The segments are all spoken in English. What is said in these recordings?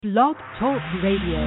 Blog Talk Radio.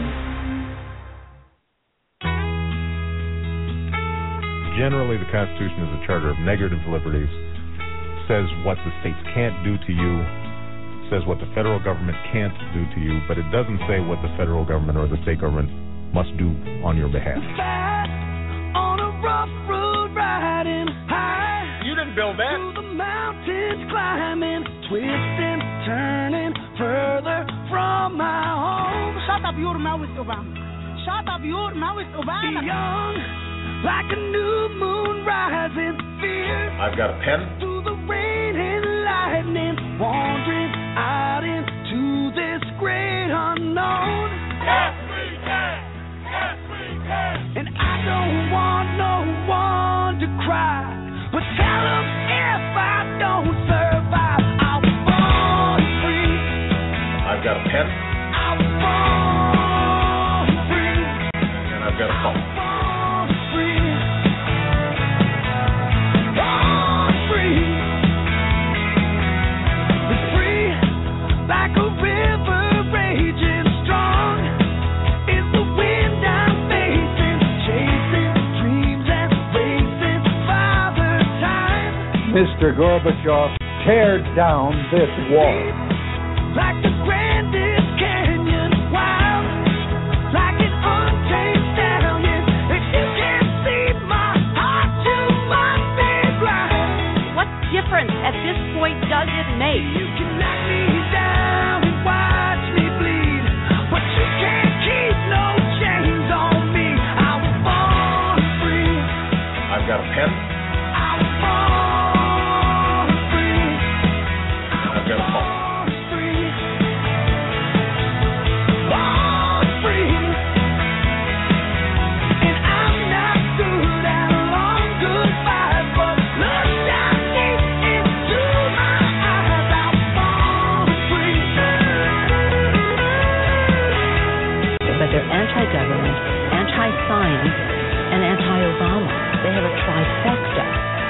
Generally, the Constitution is a charter of negative liberties, says what the states can't do to you, says what the federal government can't do to you, but it doesn't say what the federal government or the state government must do on your behalf. On a rough road riding high. You didn't build that. Through the mountains climbing, twisting, turning further from my home. Shut up, your mouth, Obama. Shut up, your mouth, Obama. Young, like a new moon rising, fierce. I've got a pen. Through the rain and lightning, wandering out into this great unknown. Yes, we can. Yes, we can. And I don't want no one to cry, but tell them if I don't survive, I was born free. I've got a pen. I was born free. And I've got a phone. Born free. Born free. It's free like a river raging strong. It's the wind I'm facing, chasing dreams and racing Father Time. Mr. Gorbachev, tear down this wall. Like the grandest canyon, wild, like an untamed stallion. If you can't see my heart, you must be blind. What difference at this point does it make? You can knock me down and watch me bleed, but you can't keep no chains on me. I was born free. I've got a pen. I was born free. And I've got a phone. They're anti-government, anti-science, and anti-Obama. They have a trifecta.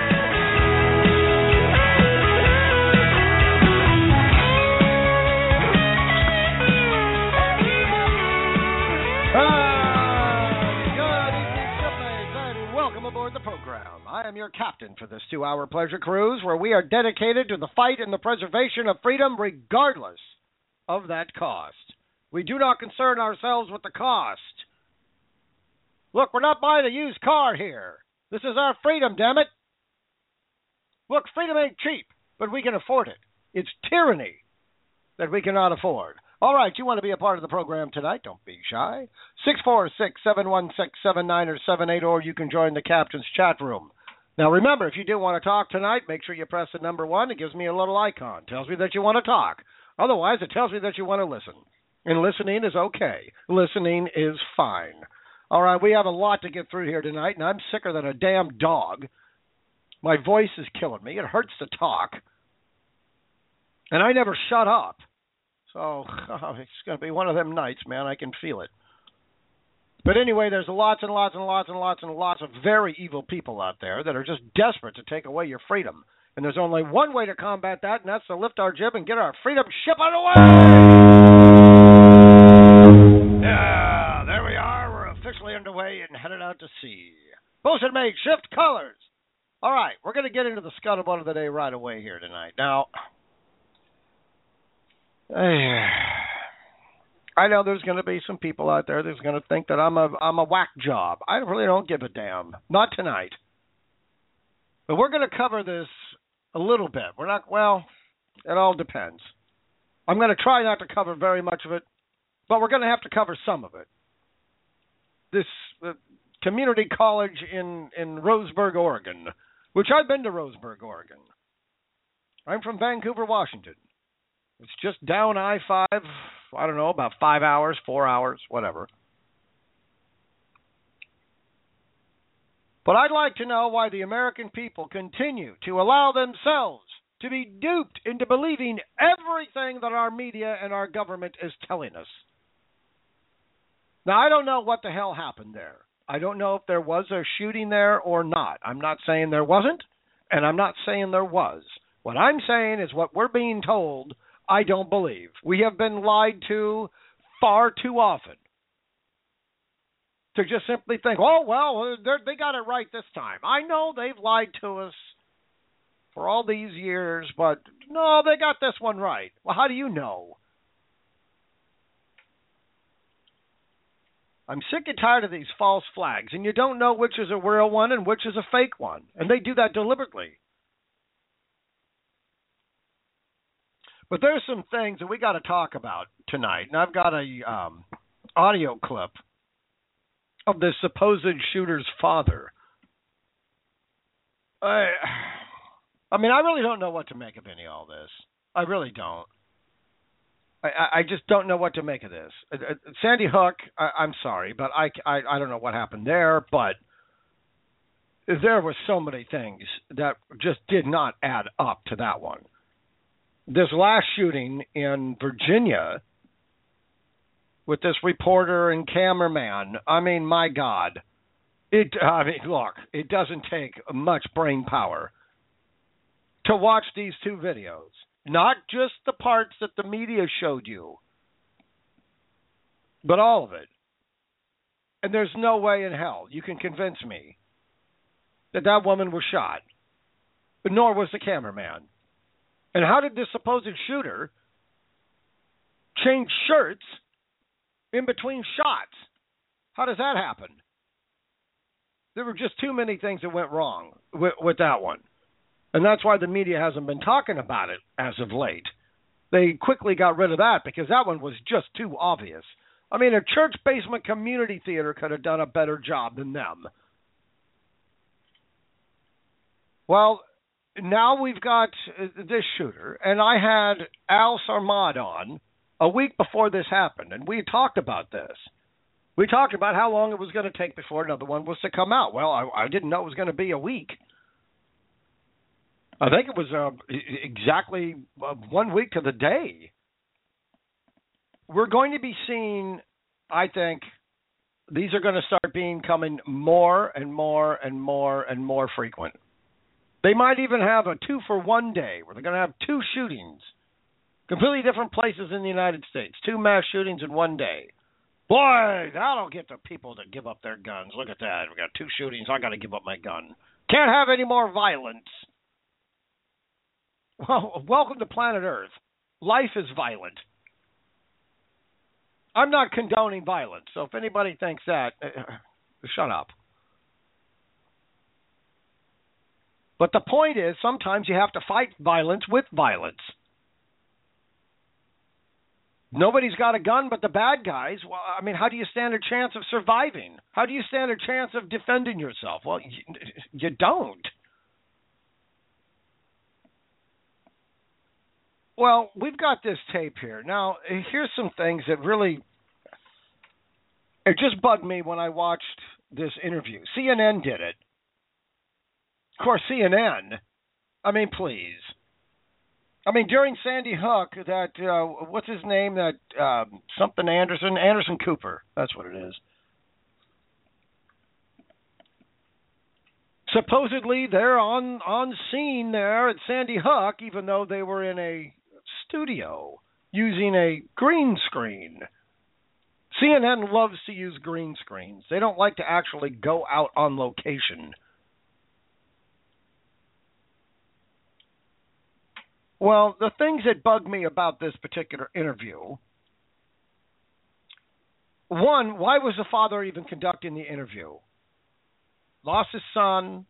Good evening, shipmates, and welcome aboard the program. I am your captain for this 2-hour pleasure cruise where we are dedicated to the fight and the preservation of freedom regardless of that cost. We do not concern ourselves with the cost. Look, we're not buying a used car here. This is our freedom, damn it. Look, freedom ain't cheap, but we can afford it. It's tyranny that we cannot afford. All right, you want to be a part of the program tonight? Don't be shy. 646-716-7978, or you can join the captain's chat room. Now, remember, if you do want to talk tonight, make sure you press the number 1. It gives me a little icon. It tells me that you want to talk. Otherwise, it tells me that you want to listen. And listening is okay. Listening is fine. All right, we have a lot to get through here tonight, and I'm sicker than a damn dog. My voice is killing me. It hurts to talk. And I never shut up. So it's going to be one of them nights, man. I can feel it. But anyway, there's lots and lots and lots and lots and lots of very evil people out there that are just desperate to take away your freedom. And there's only one way to combat that, and that's to lift our jib and get our freedom ship on the way! Yeah, there we are. We're officially underway and headed out to sea. Bosun mate, shift colors. All right, we're going to get into the scuttlebutt of the day right away here tonight. Now, I know there's going to be some people out there that's going to think that I'm a whack job. I really don't give a damn. Not tonight. But we're going to cover this a little bit. We're not, well, it all depends. I'm going to try not to cover very much of it, but we're going to have to cover some of it. This community college in Roseburg, Oregon, which I've been to Roseburg, Oregon. I'm from Vancouver, Washington. It's just down I-5, I don't know, about 5 hours, 4 hours, whatever. But I'd like to know why the American people continue to allow themselves to be duped into believing everything that our media and our government is telling us. Now, I don't know what the hell happened there. I don't know if there was a shooting there or not. I'm not saying there wasn't, and I'm not saying there was. What I'm saying is what we're being told, I don't believe. We have been lied to far too often to just simply think, oh, well, they got it right this time. I know they've lied to us for all these years, but no, they got this one right. Well, how do you know? I'm sick and tired of these false flags, and you don't know which is a real one and which is a fake one, and they do that deliberately. But there's some things that we got to talk about tonight, and I've got a audio clip of this supposed shooter's father. I mean, I really don't know what to make of any of all this. I really don't. I just don't know what to make of this. Sandy Hook, I'm sorry, but I don't know what happened there, but there were so many things that just did not add up to that one. This last shooting in Virginia with this reporter and cameraman, I mean, my God. Look, it doesn't take much brain power to watch these two videos. Not just the parts that the media showed you, but all of it. And there's no way in hell you can convince me that that woman was shot, nor was the cameraman. And how did this supposed shooter change shirts in between shots? How does that happen? There were just too many things that went wrong with that one. And that's why the media hasn't been talking about it as of late. They quickly got rid of that because that one was just too obvious. I mean, a church basement community theater could have done a better job than them. Well, now we've got this shooter, and I had Al Sarmad on a week before this happened, and we talked about this. We talked about how long it was going to take before another one was to come out. Well, I didn't know it was going to be a week. I think it was exactly 1 week to the day. We're going to be seeing, I think, these are going to start becoming more and more and more and more frequent. They might even have a 2-for-1 day where they're going to have two shootings, completely different places in the United States, two mass shootings in one day. Boy, that'll get the people to give up their guns. Look at that. We got two shootings. I got to give up my gun. Can't have any more violence. Well, welcome to planet Earth. Life is violent. I'm not condoning violence, so if anybody thinks that, shut up. But the point is, sometimes you have to fight violence with violence. Nobody's got a gun but the bad guys. Well, I mean, how do you stand a chance of surviving? How do you stand a chance of defending yourself? Well, you don't. Well, we've got this tape here. Now, here's some things that really, it just bugged me when I watched this interview. CNN did it. Of course, CNN, I mean, please. I mean, during Sandy Hook, that, what's his name, that something Anderson Cooper, that's what it is. Supposedly, they're on scene there at Sandy Hook, even though they were in a studio using a green screen. CNN loves to use green screens. They don't like to actually go out on location. Well, the things that bug me about this particular interview, one, why was the father even conducting the interview? Lost his son,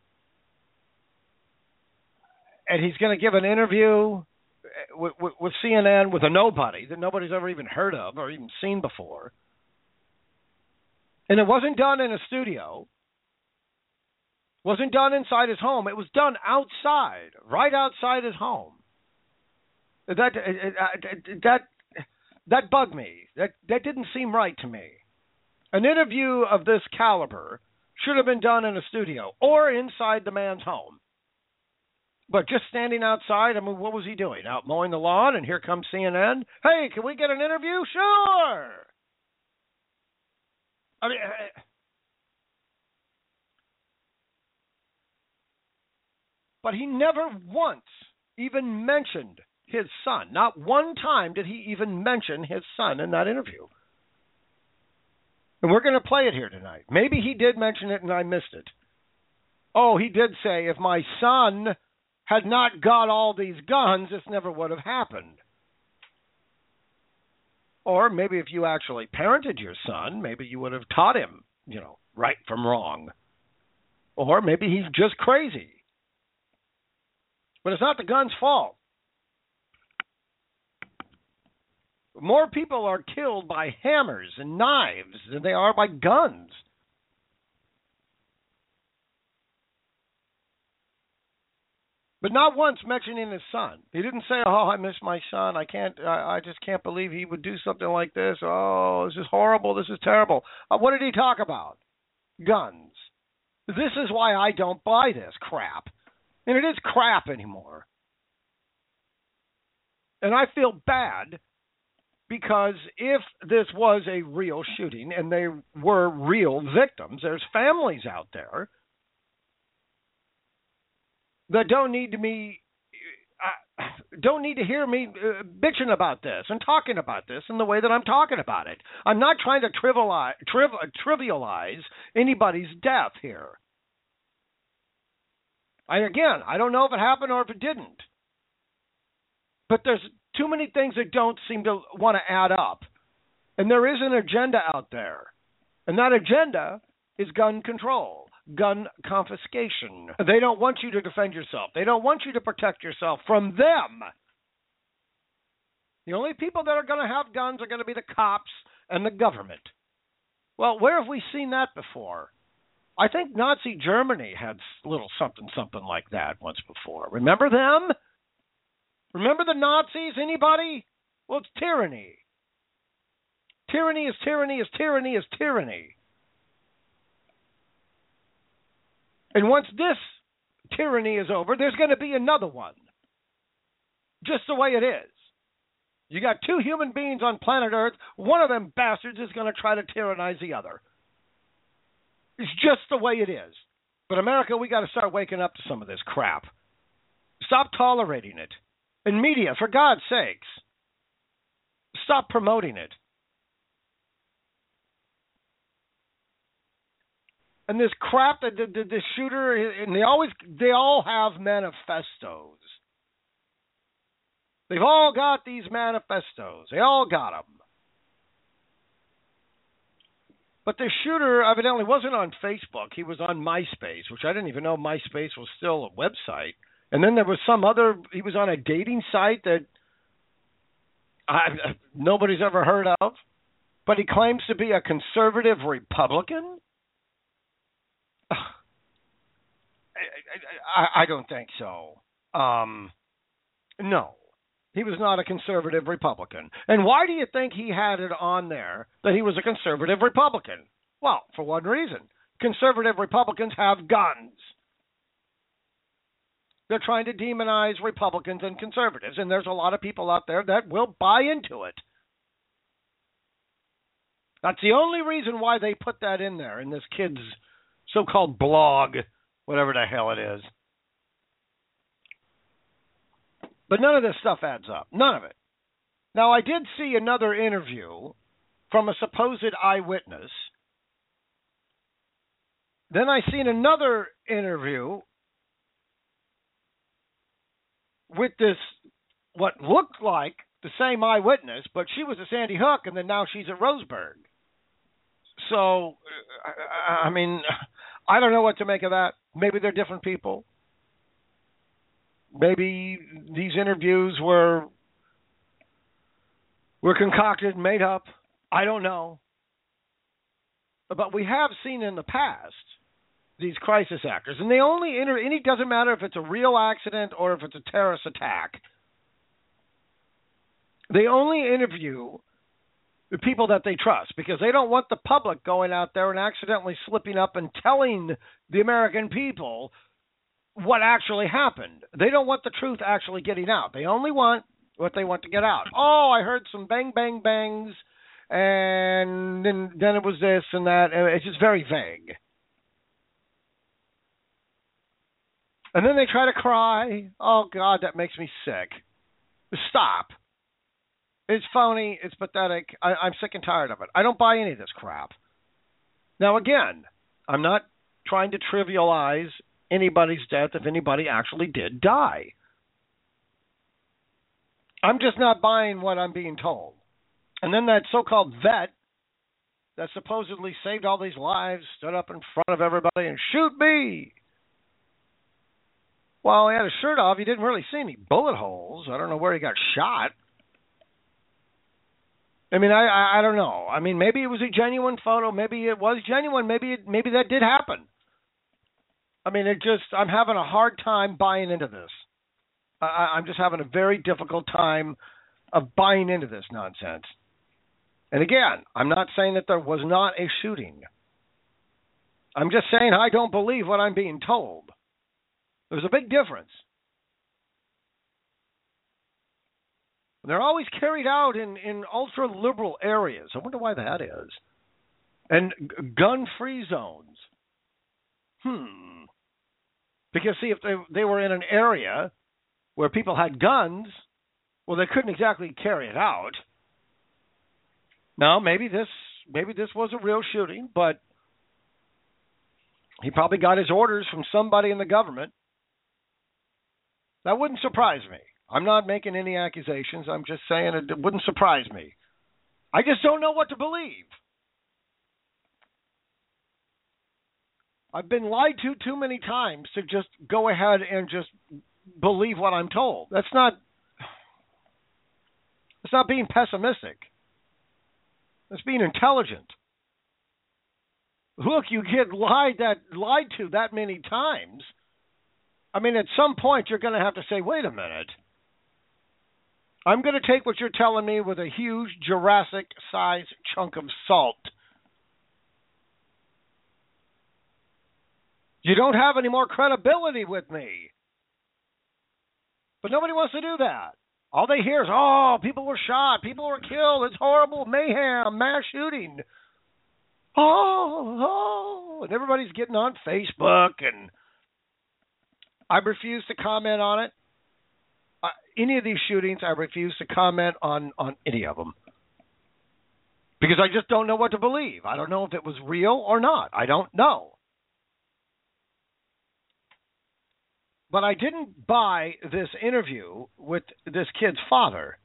and he's going to give an interview with CNN with a nobody that nobody's ever even heard of or even seen before. And it wasn't done in a studio. Wasn't done inside his home. It was done outside, right outside his home. That bugged me. That didn't seem right to me. An interview of this caliber should have been done in a studio or inside the man's home. But just standing outside, I mean, what was he doing? Out mowing the lawn, and here comes CNN? Hey, can we get an interview? Sure. I mean, but he never once even mentioned his son. Not one time did he even mention his son in that interview. And we're going to play it here tonight. Maybe he did mention it and I missed it. Oh, he did say, if my son had not got all these guns, this never would have happened. Or maybe if you actually parented your son, maybe you would have taught him, right from wrong. Or maybe he's just crazy. But it's not the gun's fault. More people are killed by hammers and knives than they are by guns. But not once mentioning his son. He didn't say, "Oh, I miss my son. I just can't believe he would do something like this. Oh, this is horrible. This is terrible." What did he talk about? Guns. This is why I don't buy this crap. And it is crap anymore. And I feel bad because if this was a real shooting and they were real victims, there's families out there that don't need to hear me bitching about this and talking about this in the way that I'm talking about it. I'm not trying to trivialize anybody's death here. I don't know if it happened or if it didn't. But there's too many things that don't seem to want to add up. And there is an agenda out there. And that agenda is gun control, gun confiscation. They don't want you to defend yourself. They don't want you to protect yourself from them. The only people that are going to have guns are going to be the cops and the government. Well, where have we seen that before? I think Nazi Germany had a little something like that once before. Remember them? Remember the Nazis? Anybody? Well, it's tyranny. Tyranny is tyranny is tyranny is tyranny. And once this tyranny is over, there's going to be another one. Just the way it is. You got two human beings on planet Earth. One of them bastards is going to try to tyrannize the other. It's just the way it is. But America, we got to start waking up to some of this crap. Stop tolerating it. And media, for God's sakes, stop promoting it. And this crap that the shooter, and they all have manifestos. They've all got these manifestos. They all got them. But the shooter evidently wasn't on Facebook. He was on MySpace, which I didn't even know MySpace was still a website. And then there was he was on a dating site that nobody's ever heard of. But he claims to be a conservative Republican? I don't think so. No. He was not a conservative Republican. And why do you think he had it on there that he was a conservative Republican? Well, for one reason. Conservative Republicans have guns. They're trying to demonize Republicans and conservatives, and there's a lot of people out there that will buy into it. That's the only reason why they put that in there in this kid's so-called blog, whatever the hell it is. But none of this stuff adds up. None of it. Now, I did see another interview from a supposed eyewitness. Then I seen another interview with this, what looked like the same eyewitness, but she was at Sandy Hook, and then now she's at Roseburg. So, I mean, I don't know what to make of that. Maybe they're different people. Maybe these interviews were concocted, made up. I don't know. But we have seen in the past these crisis actors, and they only and it doesn't matter if it's a real accident or if it's a terrorist attack. They only interview the people that they trust because they don't want the public going out there and accidentally slipping up and telling the American people what actually happened. They don't want the truth actually getting out. They only want what they want to get out. Oh, I heard some bang, bang, bangs, and then it was this and that. It's just very vague. And then they try to cry. Oh, God, that makes me sick. Stop. It's phony. It's pathetic. I'm sick and tired of it. I don't buy any of this crap. Now, again, I'm not trying to trivialize anybody's death if anybody actually did die. I'm just not buying what I'm being told. And then that so-called vet that supposedly saved all these lives stood up in front of everybody and shoot me. Well, he had his shirt off. He didn't really see any bullet holes. I don't know where he got shot. I mean, I don't know. I mean, maybe it was a genuine photo. Maybe it was genuine. Maybe that did happen. I mean, I'm having a hard time buying into this. I'm just having a very difficult time of buying into this nonsense. And again, I'm not saying that there was not a shooting. I'm just saying I don't believe what I'm being told. There's a big difference. They're always carried out in ultra-liberal areas. I wonder why that is. And gun-free zones. Because, see, if they were in an area where people had guns, well, they couldn't exactly carry it out. Now, maybe this was a real shooting, but he probably got his orders from somebody in the government. That wouldn't surprise me. I'm not making any accusations. I'm just saying it wouldn't surprise me. I just don't know what to believe. I've been lied to too many times to just go ahead and just believe what I'm told. That's not being pessimistic. That's being intelligent. Look, you get lied to that many times. I mean, at some point, you're going to have to say, wait a minute. I'm going to take what you're telling me with a huge Jurassic-sized chunk of salt. You don't have any more credibility with me. But nobody wants to do that. All they hear is, oh, people were shot, people were killed, it's horrible, mayhem, mass shooting. And everybody's getting on Facebook, and I refuse to comment on it. Any of these shootings, I refuse to comment on any of them. Because I just don't know what to believe. I don't know if it was real or not. I don't know. But I didn't buy this interview with this kid's father.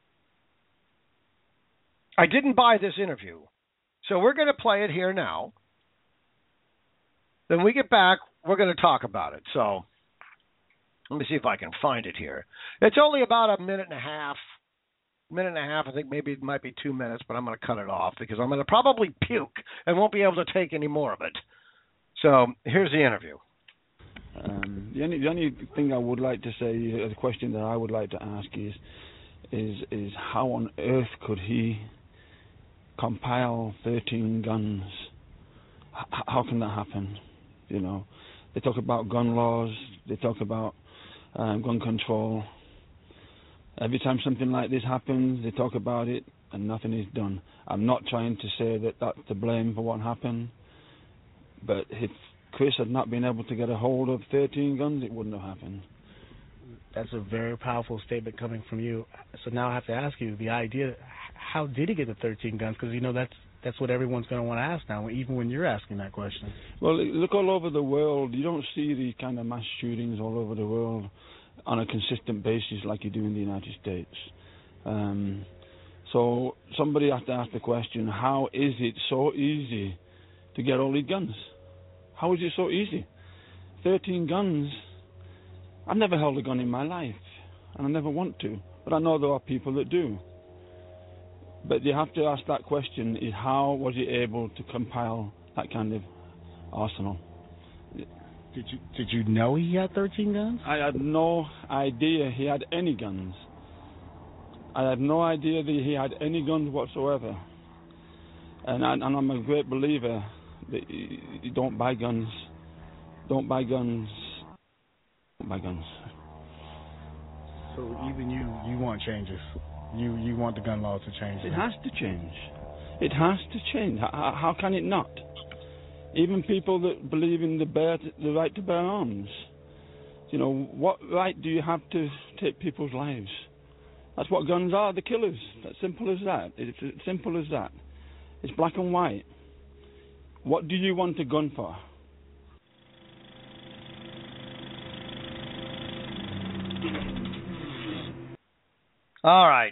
I didn't buy this interview. So we're going to play it here now. Then we get back, we're going to talk about it. So let me see if I can find it here. It's only about a minute and a half. I think maybe it might be 2 minutes, but I'm going to cut it off because I'm going to probably puke and won't be able to take any more of it. So here's the interview. The only thing I would like to say, the question that I would like to ask is how on earth could he compile 13 guns? How can that happen? You know, they talk about gun laws, they talk about gun control. Every time something like this happens, they talk about it and nothing is done. I'm not trying to say that that's to blame for what happened, but if Chris had not been able to get a hold of 13 guns, it wouldn't have happened. That's a very powerful statement coming from you. So now I have to ask you, the idea, how did he get the 13 guns? Because, you know, that's what everyone's going to want to ask now, even when you're asking that question. Well, look all over the world. You don't see these kind of mass shootings all over the world on a consistent basis like you do in the United States. So somebody has to ask the question, how is it so easy to get all these guns? How is it so easy? 13 guns. I've never held a gun in my life, and I never want to, but I know there are people that do. But you have to ask that question, is how was he able to compile that kind of arsenal? Did you know he had 13 guns? I had no idea he had any guns. I had no idea that he had any guns whatsoever. And I'm a great believer that you don't buy guns. Don't buy guns. Don't buy guns. So even you want changes. You want the gun laws to change. It has to change. It has to change. How can it not? Even people that believe in the right to bear arms. You know, what right do you have to take people's lives? That's what guns are, the killers. As simple as that. It's as simple as that. It's black and white. What do you want a gun for? All right.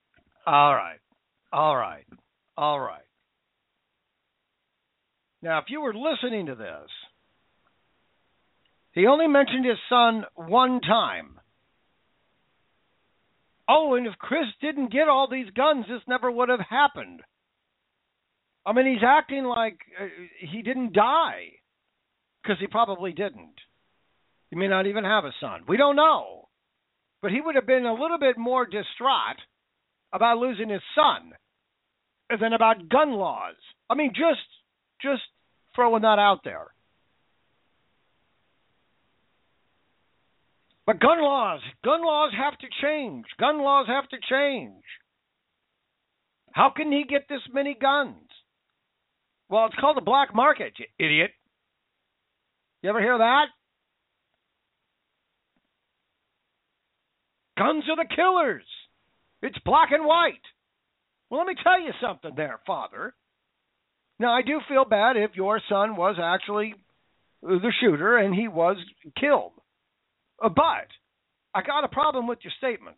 Now, if you were listening to this, he only mentioned his son one time. Oh, and if Chris didn't get all these guns, this never would have happened. I mean, he's acting like he didn't die, because he probably didn't. He may not even have a son. We don't know. But he would have been a little bit more distraught about losing his son than about gun laws. I mean, just throwing that out there. But gun laws have to change. Gun laws have to change. How can he get this many guns? Well, it's called the black market, you idiot. You ever hear that? Guns are the killers. It's black and white. Well, let me tell you something there, Father. Now, I do feel bad if your son was actually the shooter and he was killed. But I got a problem with your statements.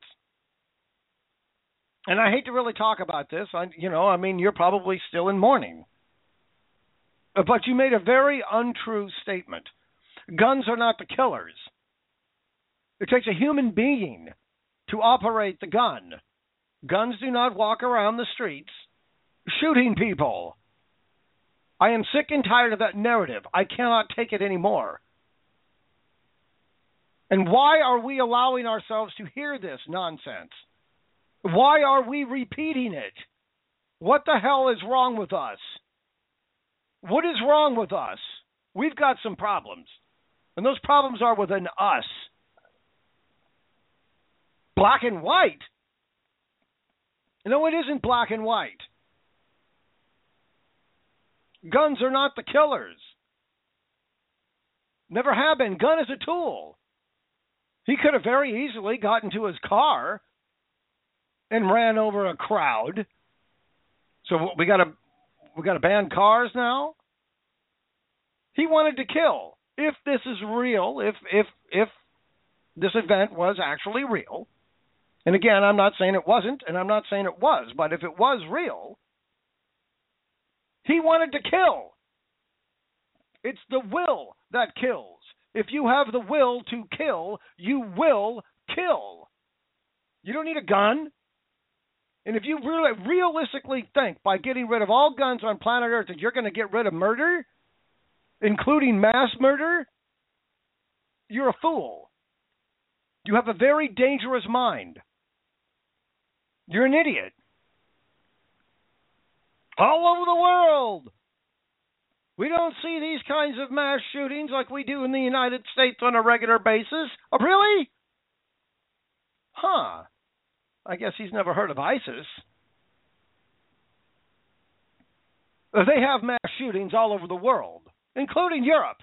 And I hate to really talk about this. You're probably still in mourning. But you made a very untrue statement. Guns are not the killers. It takes a human being to operate the gun. Guns do not walk around the streets shooting people. I am sick and tired of that narrative. I cannot take it anymore. And why are we allowing ourselves to hear this nonsense? Why are we repeating it? What the hell is wrong with us? What is wrong with us? We've got some problems. And those problems are within us. Black and white? No, it isn't black and white. Guns are not the killers. Never have been. Gun is a tool. He could have very easily gotten to his car and ran over a crowd. So we got to ban cars now? He wanted to kill. If this is real, if this event was actually real, and again, I'm not saying it wasn't, and I'm not saying it was, but if it was real, he wanted to kill. It's the will that kills. If you have the will to kill, you will kill. You don't need a gun. And if you really realistically think by getting rid of all guns on planet Earth that you're going to get rid of murder, including mass murder, you're a fool. You have a very dangerous mind. You're an idiot. All over the world, we don't see these kinds of mass shootings like we do in the United States on a regular basis. Oh, really? Huh. I guess he's never heard of ISIS. They have mass shootings all over the world, including Europe.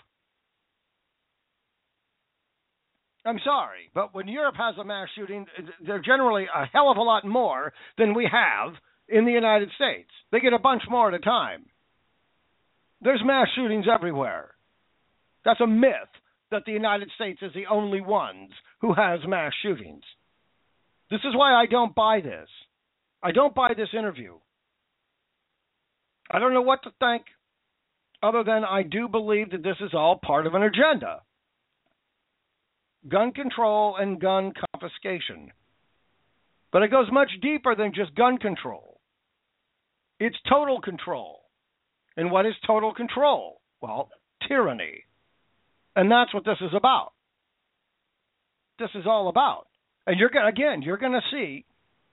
I'm sorry, but when Europe has a mass shooting, they're generally a hell of a lot more than we have in the United States. They get a bunch more at a time. There's mass shootings everywhere. That's a myth that the United States is the only ones who has mass shootings. This is why I don't buy this. I don't buy this interview. I don't know what to think other than I do believe that this is all part of an agenda. Gun control and gun confiscation. But it goes much deeper than just gun control. It's total control. And what is total control? Well, tyranny. And that's what this is about. This is all about. And you're going to see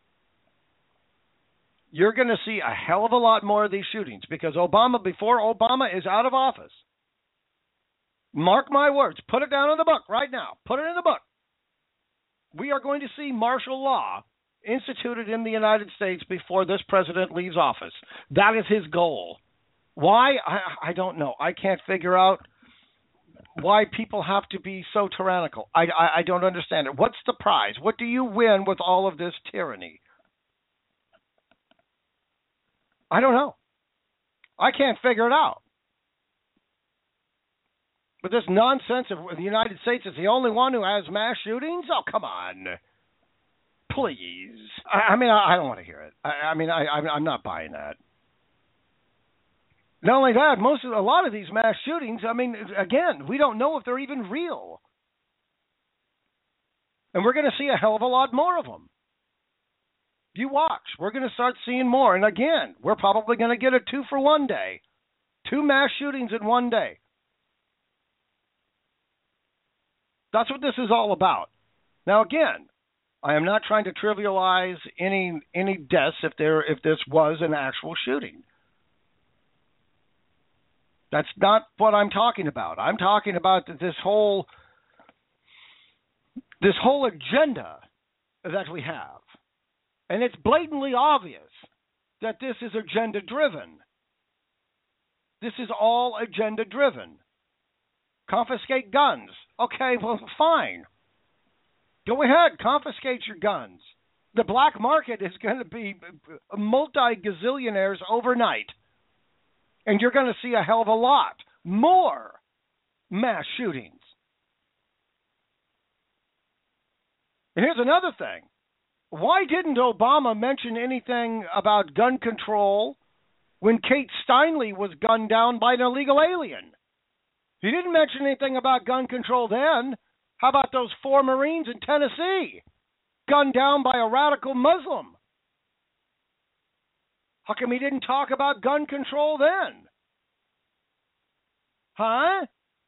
a hell of a lot more of these shootings because before Obama is out of office, mark my words, put it down in the book right now. Put it in the book. We are going to see martial law instituted in the United States before this president leaves office. That is his goal. Why? I don't know. I can't figure out why people have to be so tyrannical. I don't understand it. What's the prize? What do you win with all of this tyranny? I don't know. I can't figure it out. But this nonsense of the United States is the only one who has mass shootings? Oh, come on. Please. I don't want to hear it. I'm not buying that. Not only that, a lot of these mass shootings, again, we don't know if they're even real. And we're going to see a hell of a lot more of them. You watch. We're going to start seeing more. And again, we're probably going to get a 2-for-1 day. 2 mass shootings in one day. That's what this is all about. Now, again, I am not trying to trivialize any deaths if this was an actual shooting. That's not what I'm talking about. I'm talking about this whole agenda that we have. And it's blatantly obvious that this is agenda-driven. This is all agenda-driven. Confiscate guns. Okay, well, fine. Go ahead, confiscate your guns. The black market is going to be multi-gazillionaires overnight. And you're going to see a hell of a lot more mass shootings. And here's another thing. Why didn't Obama mention anything about gun control when Kate Steinle was gunned down by an illegal alien? He didn't mention anything about gun control then. How about those 4 Marines in Tennessee gunned down by a radical Muslim? How come he didn't talk about gun control then? Huh?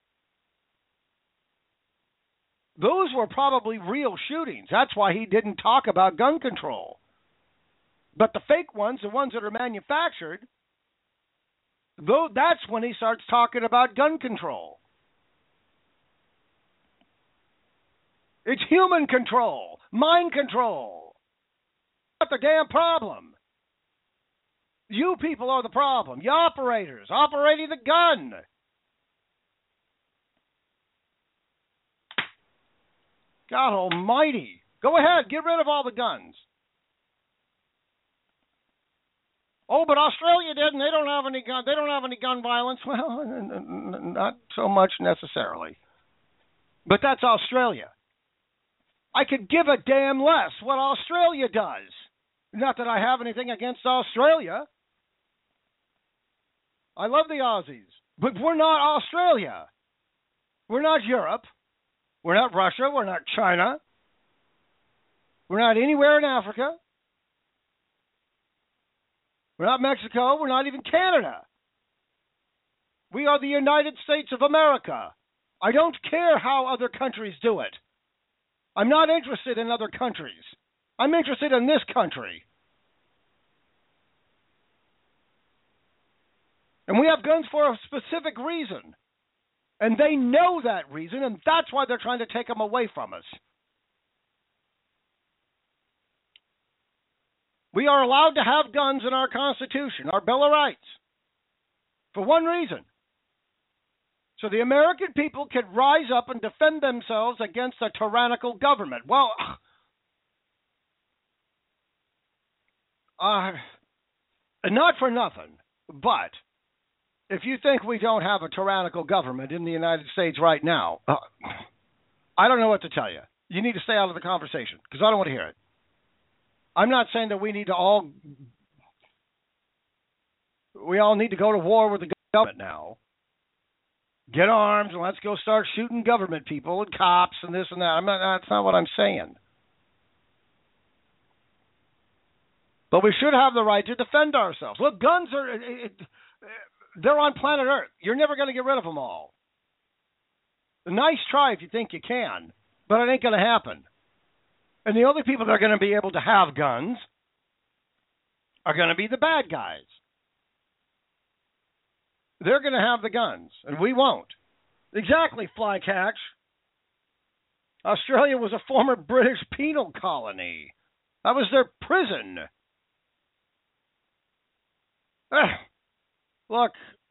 Those were probably real shootings. That's why he didn't talk about gun control. But the fake ones, the ones that are manufactured, though, that's when he starts talking about gun control. It's human control, mind control. That's the damn problem. You people are the problem. You operators, operating the gun. God almighty. Go ahead, get rid of all the guns. Oh, but Australia didn't. They don't have any gun. They don't have any gun violence. Well, not so much necessarily. But that's Australia. I could give a damn less what Australia does. Not that I have anything against Australia. I love the Aussies. But we're not Australia. We're not Europe. We're not Russia. We're not China. We're not anywhere in Africa. We're not Mexico. We're not even Canada. We are the United States of America. I don't care how other countries do it. I'm not interested in other countries. I'm interested in this country. And we have guns for a specific reason. And they know that reason, and that's why they're trying to take them away from us. We are allowed to have guns in our Constitution, our Bill of Rights, for one reason. So the American people can rise up and defend themselves against a tyrannical government. Well, not for nothing, but if you think we don't have a tyrannical government in the United States right now, I don't know what to tell you. You need to stay out of the conversation because I don't want to hear it. I'm not saying that we all need to go to war with the government now. Get arms and let's go start shooting government people and cops and this and that. That's not what I'm saying. But we should have the right to defend ourselves. Look, guns they're on planet Earth. You're never going to get rid of them all. Nice try if you think you can, but it ain't going to happen. And the only people that are going to be able to have guns are going to be the bad guys. They're going to have the guns, and we won't. Exactly, Flycatch. Australia was a former British penal colony. That was their prison. Look,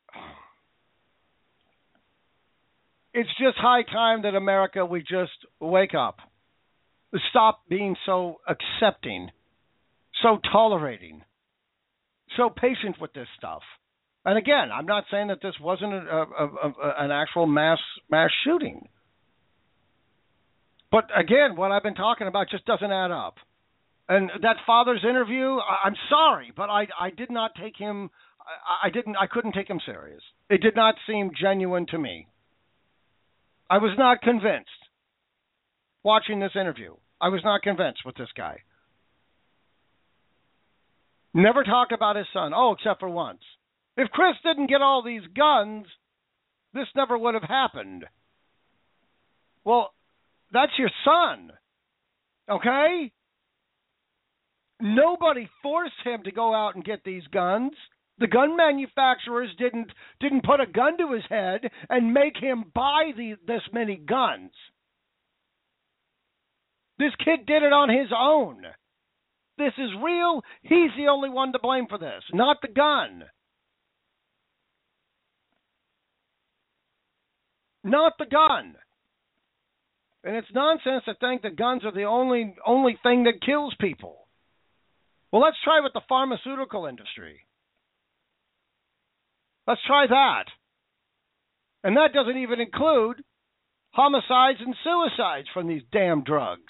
it's just high time that America, we just wake up. Stop being so accepting, so tolerating, so patient with this stuff. And again, I'm not saying that this wasn't an actual mass shooting. But again, what I've been talking about just doesn't add up. And that father's interview, I'm sorry, but I did not take him. I couldn't take him serious. It did not seem genuine to me. I was not convinced watching this interview. I was not convinced with this guy. Never talked about his son. Oh, except for once. If Chris didn't get all these guns, this never would have happened. Well, that's your son. Okay? Nobody forced him to go out and get these guns. The gun manufacturers didn't put a gun to his head and make him buy this many guns. This kid did it on his own. This is real. He's the only one to blame for this, not the gun. Not the gun. And it's nonsense to think that guns are the only thing that kills people. Well, let's try with the pharmaceutical industry. Let's try that. And that doesn't even include homicides and suicides from these damn drugs.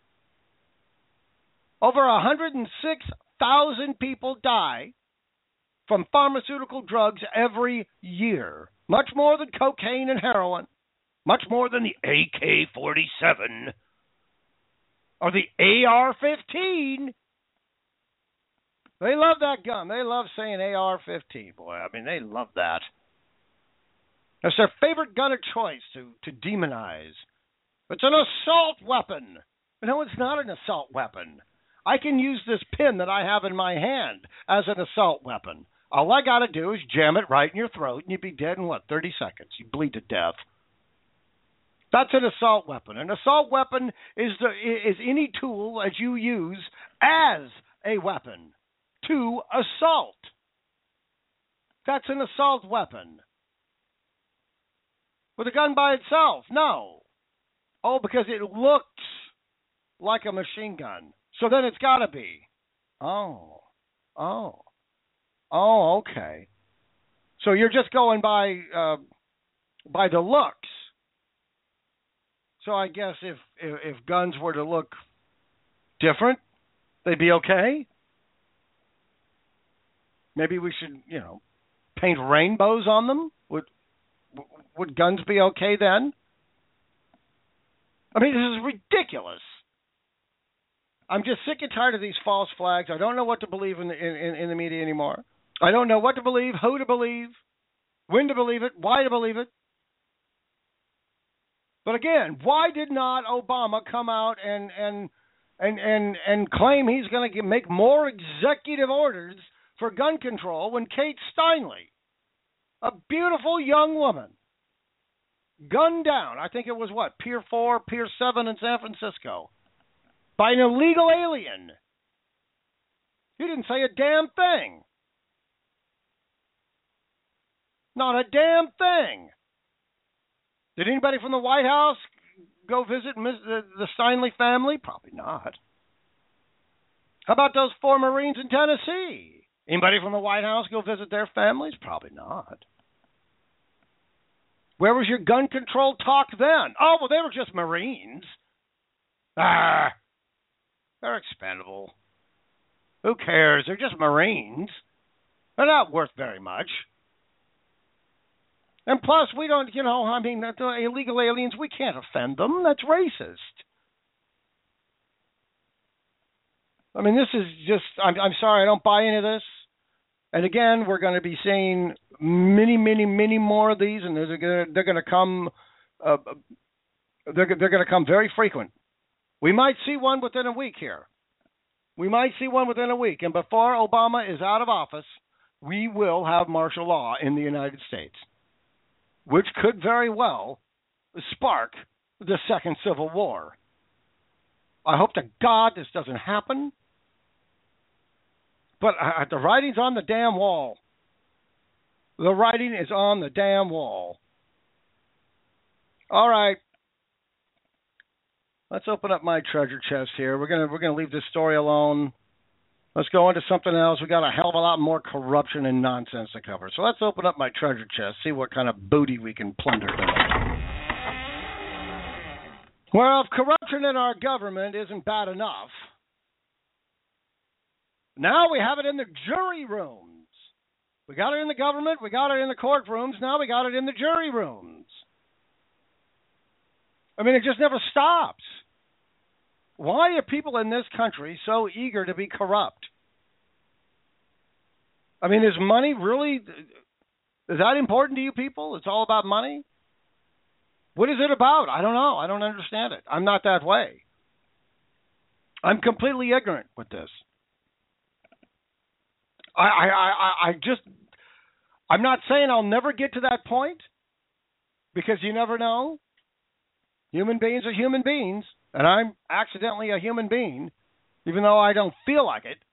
Over 106,000 people die from pharmaceutical drugs every year. Much more than cocaine and heroin. Much more than the AK-47 or the AR-15. They love that gun. They love saying AR-15. Boy, I mean, they love that. It's their favorite gun of choice to demonize. It's an assault weapon. No, it's not an assault weapon. I can use this pin that I have in my hand as an assault weapon. All I got to do is jam it right in your throat, and you'd be dead in, 30 seconds. You bleed to death. That's an assault weapon. An assault weapon is any tool that you use as a weapon to assault. That's an assault weapon. With a gun by itself, no. Oh, because it looks like a machine gun. So then it's got to be. Oh, okay. So you're just going by the looks. So I guess if guns were to look different, they'd be okay. Maybe we should, paint rainbows on them. Would guns be okay then? I mean, this is ridiculous. I'm just sick and tired of these false flags. I don't know what to believe in the media anymore. I don't know what to believe, who to believe, when to believe it, why to believe it. But again, why did not Obama come out and claim he's going to make more executive orders for gun control when Kate Steinle, a beautiful young woman, gunned down, I think it was Pier 4, Pier 7 in San Francisco, by an illegal alien. He didn't say a damn thing. Not a damn thing. Did anybody from the White House go visit the Steinle family? Probably not. How about those 4 Marines in Tennessee? Anybody from the White House go visit their families? Probably not. Where was your gun control talk then? Oh, well, they were just Marines. They're expendable. Who cares? They're just Marines. They're not worth very much. And plus, we don't, the illegal aliens, we can't offend them. That's racist. I mean, this is just, I'm sorry, I don't buy into this. And again, we're going to be seeing many, many, many more of these, and they're going to come, they're going to come very frequent. We might see one within a week here. We might see one within a week. And before Obama is out of office, we will have martial law in the United States, which could very well spark the second Civil War. I hope to God this doesn't happen. But the writing's on the damn wall. The writing is on the damn wall. All right. Let's open up my treasure chest here. We're gonna leave this story alone. Let's go into something else. We got a hell of a lot more corruption and nonsense to cover. So let's open up my treasure chest, see what kind of booty we can plunder tonight. Well, if corruption in our government isn't bad enough, now we have it in the jury rooms. We got it in the government, we got it in the courtrooms, now we got it in the jury rooms. I mean, it just never stops. Why are people in this country so eager to be corrupt? I mean, is money really, is that important to you people? It's all about money? What is it about? I don't know. I don't understand it. I'm not that way. I'm completely ignorant with this. I'm not saying I'll never get to that point, because you never know. Human beings are human beings, and I'm accidentally a human being, even though I don't feel like it.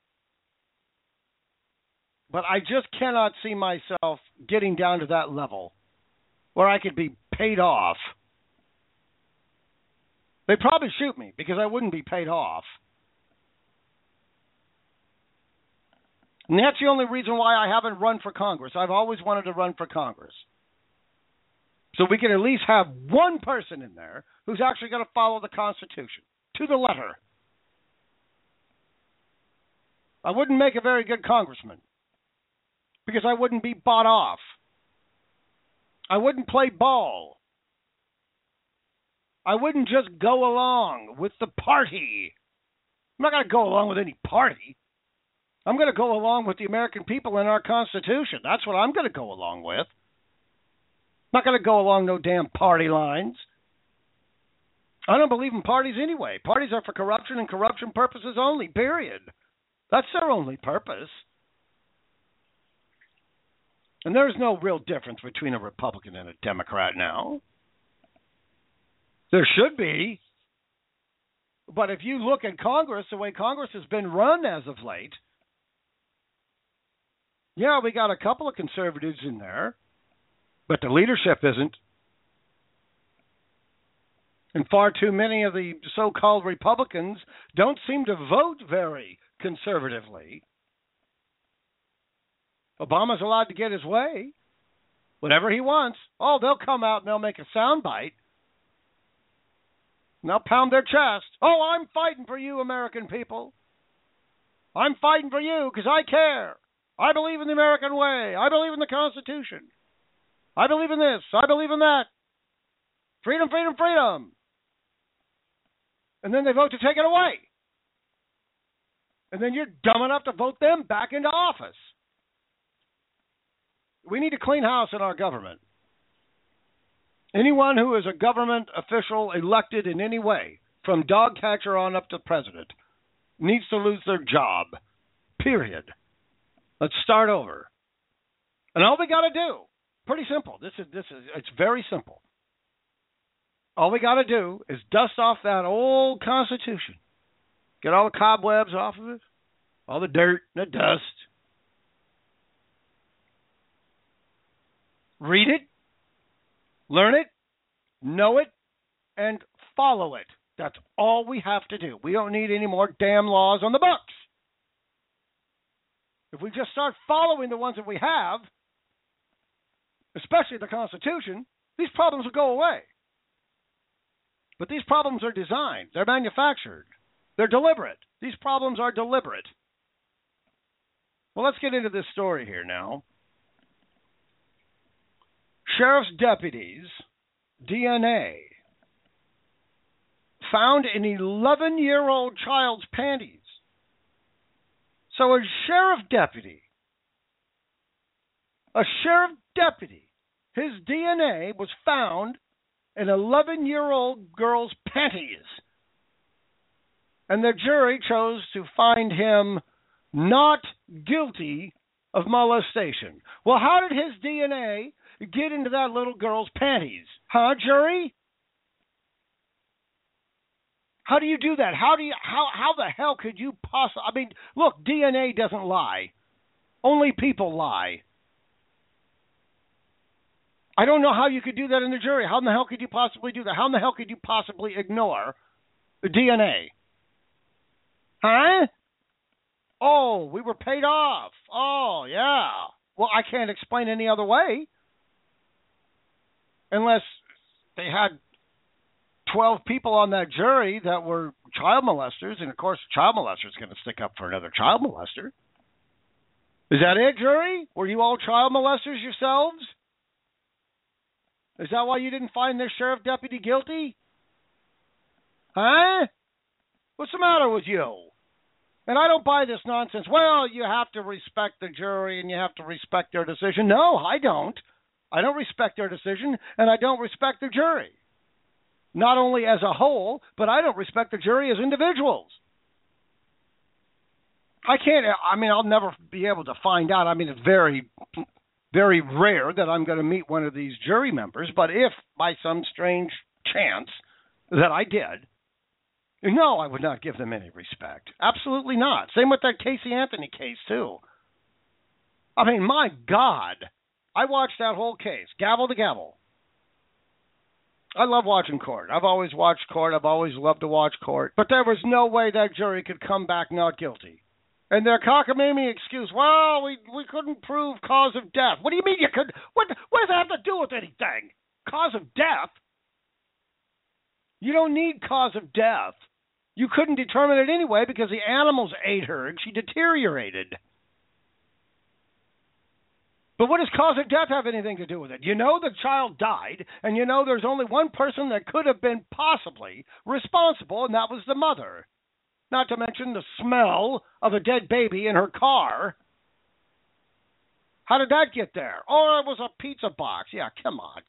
But I just cannot see myself getting down to that level where I could be paid off. They'd probably shoot me because I wouldn't be paid off. And that's the only reason why I haven't run for Congress. I've always wanted to run for Congress. So we can at least have one person in there who's actually going to follow the Constitution to the letter. I wouldn't make a very good congressman because I wouldn't be bought off. I wouldn't play ball. I wouldn't just go along with the party. I'm not going to go along with any party. I'm going to go along with the American people and our Constitution. That's what I'm going to go along with. I'm not going to go along no damn party lines. I don't believe in parties anyway. Parties are for corruption and corruption purposes only, period. That's their only purpose. And there's no real difference between a Republican and a Democrat now. There should be. But if you look at Congress, the way Congress has been run as of late, yeah, we got a couple of conservatives in there, but the leadership isn't. And far too many of the so-called Republicans don't seem to vote very conservatively. Obama's allowed to get his way. Whatever he wants. Oh, they'll come out and they'll make a soundbite. And they'll pound their chest. Oh, I'm fighting for you, American people. I'm fighting for you because I care. I believe in the American way. I believe in the Constitution. I believe in this. I believe in that. Freedom, freedom, freedom. And then they vote to take it away. And then you're dumb enough to vote them back into office. We need a clean house in our government. Anyone who is a government official elected in any way, from dog catcher on up to president, needs to lose their job. Period. Let's start over. And all we got to do, pretty simple. It's very simple. All we got to do is dust off that old Constitution. Get all the cobwebs off of it, all the dirt and the dust. Read it, learn it, know it, and follow it. That's all we have to do. We don't need any more damn laws on the books. If we just start following the ones that we have, especially the Constitution, these problems will go away. But these problems are designed. They're manufactured. They're deliberate. These problems are deliberate. Well, let's get into this story here now. Sheriff's deputies' DNA found an 11-year-old child's panties. So a sheriff deputy, his DNA was found in an 11-year-old girl's panties. And the jury chose to find him not guilty of molestation. Well, how did his DNA get into that little girl's panties? Huh, jury? How do you do that? How the hell could you possibly... I mean, look, DNA doesn't lie. Only people lie. I don't know how you could do that in the jury. How in the hell could you possibly do that? How in the hell could you possibly ignore the DNA? Huh? Oh, we were paid off. Oh, yeah. Well, I can't explain any other way. Unless they had 12 people on that jury that were child molesters, and of course, a child molester is going to stick up for another child molester. Is that it, jury? Were you all child molesters yourselves? Is that why you didn't find this sheriff deputy guilty? Huh? What's the matter with you? And I don't buy this nonsense. Well, you have to respect the jury and you have to respect their decision. No, I don't. I don't respect their decision, and I don't respect the jury. Not only as a whole, but I don't respect the jury as individuals. I'll never be able to find out. I mean, it's very, very rare that I'm going to meet one of these jury members, but if by some strange chance that I did, no, I would not give them any respect. Absolutely not. Same with that Casey Anthony case, too. I mean, my God. I watched that whole case, gavel to gavel. I love watching court. I've always watched court. I've always loved to watch court. But there was no way that jury could come back not guilty. And their cockamamie excuse, well, we couldn't prove cause of death. What do you mean you could? What does that have to do with anything? Cause of death? You don't need cause of death. You couldn't determine it anyway because the animals ate her and she deteriorated. But what does cause of death have anything to do with it? You know the child died, and you know there's only one person that could have been possibly responsible, and that was the mother. Not to mention the smell of a dead baby in her car. How did that get there? Oh, it was a pizza box. Yeah, come on.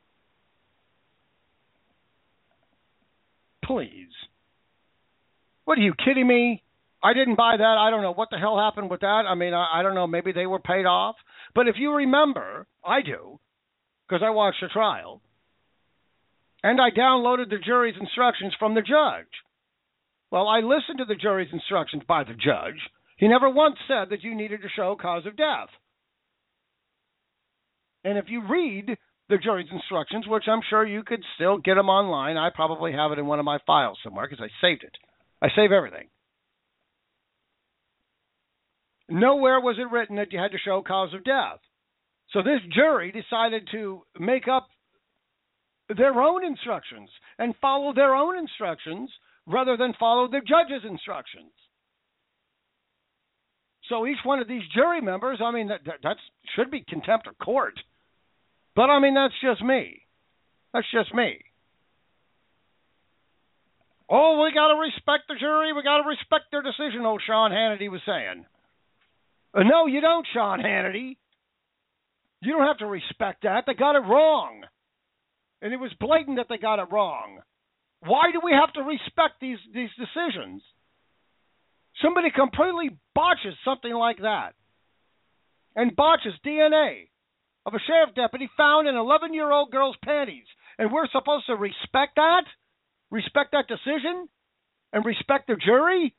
Please. What, are you kidding me? I didn't buy that. I don't know what the hell happened with that. I mean, I don't know. Maybe they were paid off. But if you remember, I do, because I watched the trial, and I downloaded the jury's instructions from the judge. Well, I listened to the jury's instructions by the judge. He never once said that you needed to show cause of death. And if you read the jury's instructions, which I'm sure you could still get them online, I probably have it in one of my files somewhere because I saved it. I save everything. Nowhere was it written that you had to show cause of death. So this jury decided to make up their own instructions and follow their own instructions rather than follow the judge's instructions. So each one of these jury members, I mean, that should be contempt of court. But, I mean, that's just me. That's just me. Oh, we got to respect the jury. We got to respect their decision, old Sean Hannity was saying. No, you don't, Sean Hannity. You don't have to respect that. They got it wrong. And it was blatant that they got it wrong. Why do we have to respect these decisions? Somebody completely botches something like that and botches DNA of a sheriff deputy found in an 11-year-old girl's panties. And we're supposed to respect that? Respect that decision? And respect the jury?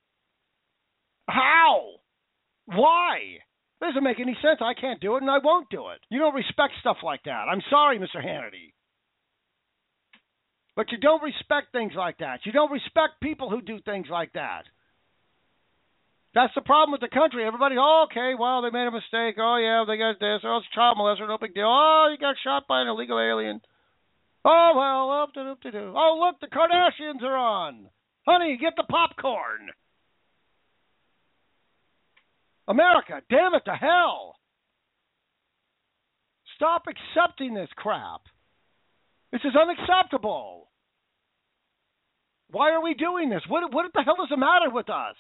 How? Why? It doesn't make any sense. I can't do it, and I won't do it. You don't respect stuff like that. I'm sorry, Mr. Hannity. But you don't respect things like that. You don't respect people who do things like that. That's the problem with the country. Everybody, oh, okay, well, they made a mistake. Oh, yeah, they got this. Oh, it's a child molester, no big deal. Oh, you got shot by an illegal alien. Oh, well, up-de-doop-de-doo. Oh, look, the Kardashians are on. Honey, get the popcorn. America, damn it to hell. Stop accepting this crap. This is unacceptable. Why are we doing this? What the hell is the matter with us?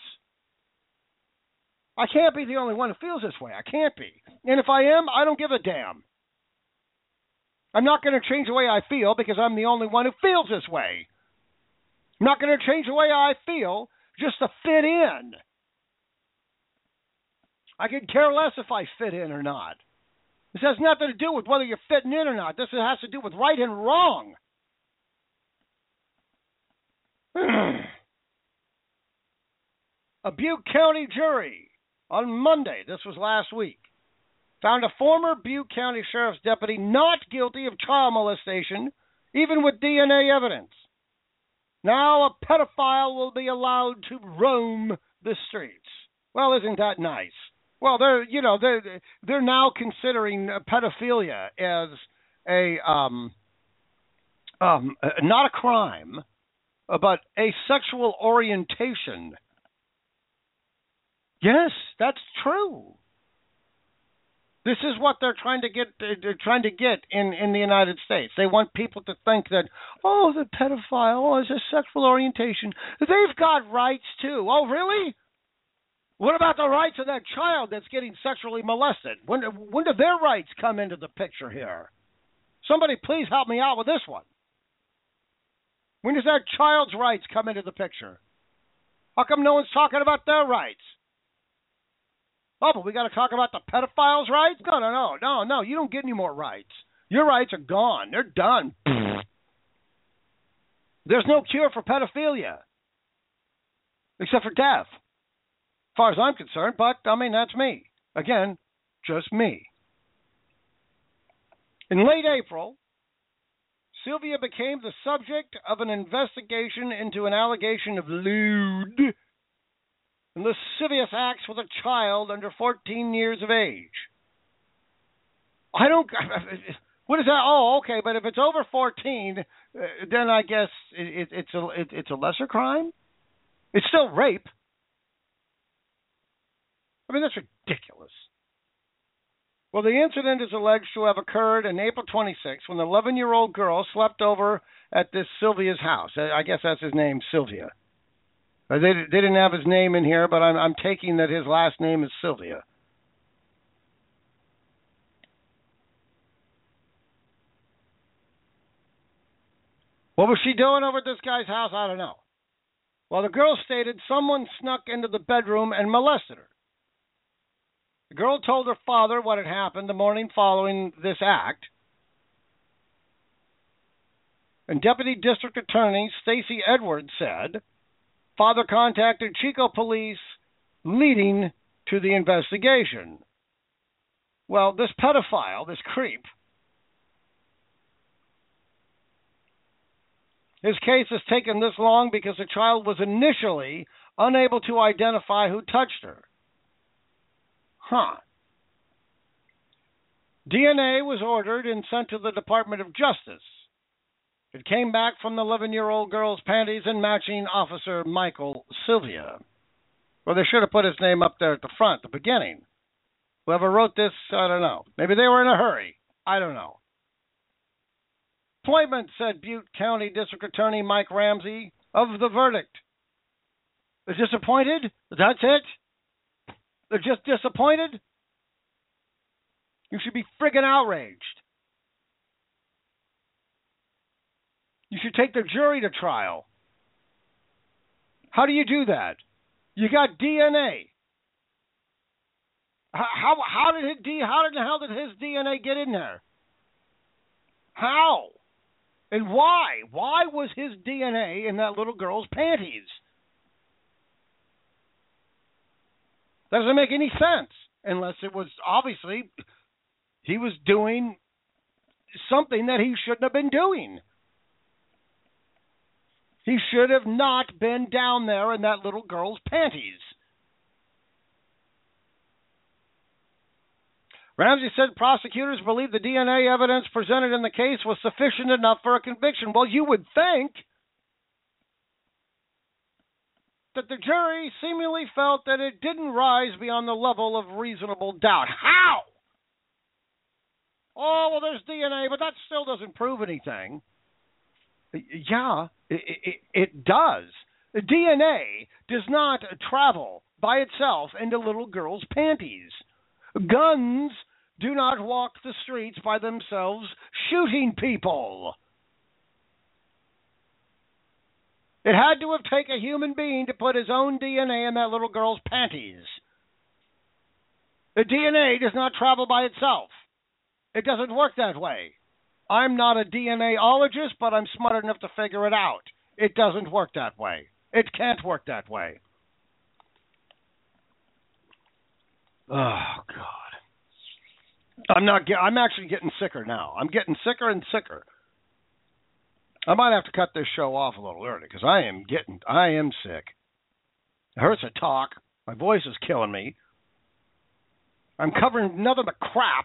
I can't be the only one who feels this way. I can't be. And if I am, I don't give a damn. I'm not going to change the way I feel because I'm the only one who feels this way. I'm not going to change the way I feel just to fit in. I could care less if I fit in or not. This has nothing to do with whether you're fitting in or not. This has to do with right and wrong. A Butte County jury on Monday, this was last week, found a former Butte County Sheriff's deputy not guilty of child molestation, even with DNA evidence. Now a pedophile will be allowed to roam the streets. Well, isn't that nice? Well, they're now considering pedophilia as a not a crime, but a sexual orientation. Yes, that's true. This is what they're trying to get. They're trying to get in the United States. They want people to think that, oh, the pedophile is a sexual orientation. They've got rights too. Oh, really? What about the rights of that child that's getting sexually molested? When do their rights come into the picture here? Somebody please help me out with this one. When does that child's rights come into the picture? How come no one's talking about their rights? Oh, but we got to talk about the pedophile's rights? No. You don't get any more rights. Your rights are gone. They're done. There's no cure for pedophilia. Except for death. As far as I'm concerned, but, that's me. Again, just me. In late April, Sylvia became the subject of an investigation into an allegation of lewd and lascivious acts with a child under 14 years of age. What is that? Oh, okay, but if it's over 14, then I guess it's a lesser crime? It's still rape. That's ridiculous. Well, the incident is alleged to have occurred on April 26th when the 11-year-old girl slept over at this Sylvia's house. I guess that's his name, Sylvia. They didn't have his name in here, but I'm taking that his last name is Sylvia. What was she doing over at this guy's house? I don't know. Well, the girl stated someone snuck into the bedroom and molested her. The girl told her father what had happened the morning following this act. And Deputy District Attorney Stacey Edwards said, father contacted Chico police, leading to the investigation. Well, this pedophile, this creep, his case has taken this long because the child was initially unable to identify who touched her. DNA was ordered and sent to the Department of Justice. It came back from the 11-year-old girl's panties and matching Officer Michael Sylvia. Well, they should have put his name up there at the front, the beginning. Whoever wrote this, I don't know. Maybe they were in a hurry. I don't know. Appointment, said Butte County District Attorney Mike Ramsey, of the verdict. They're disappointed? That's it? They're just disappointed? You should be friggin' outraged. You should take the jury to trial. How do you do that? You got DNA. How the hell did his DNA get in there? How? And why? Why was his DNA in that little girl's panties? Doesn't make any sense. Unless it was, obviously, he was doing something that he shouldn't have been doing. He should have not been down there in that little girl's panties. Ramsey said prosecutors believe the DNA evidence presented in the case was sufficient enough for a conviction. Well, you would think that the jury seemingly felt that it didn't rise beyond the level of reasonable doubt. How? Oh, well, there's DNA, but that still doesn't prove anything. Yeah, it does. The DNA does not travel by itself into little girls' panties. Guns do not walk the streets by themselves shooting people. It had to have taken a human being to put his own DNA in that little girl's panties. The DNA does not travel by itself. It doesn't work that way. I'm not a DNAologist, but I'm smart enough to figure it out. It doesn't work that way. It can't work that way. Oh, God. I'm actually getting sicker now. I'm getting sicker and sicker. I might have to cut this show off a little early because I am sick. It hurts to talk. My voice is killing me. I'm covering nothing but crap.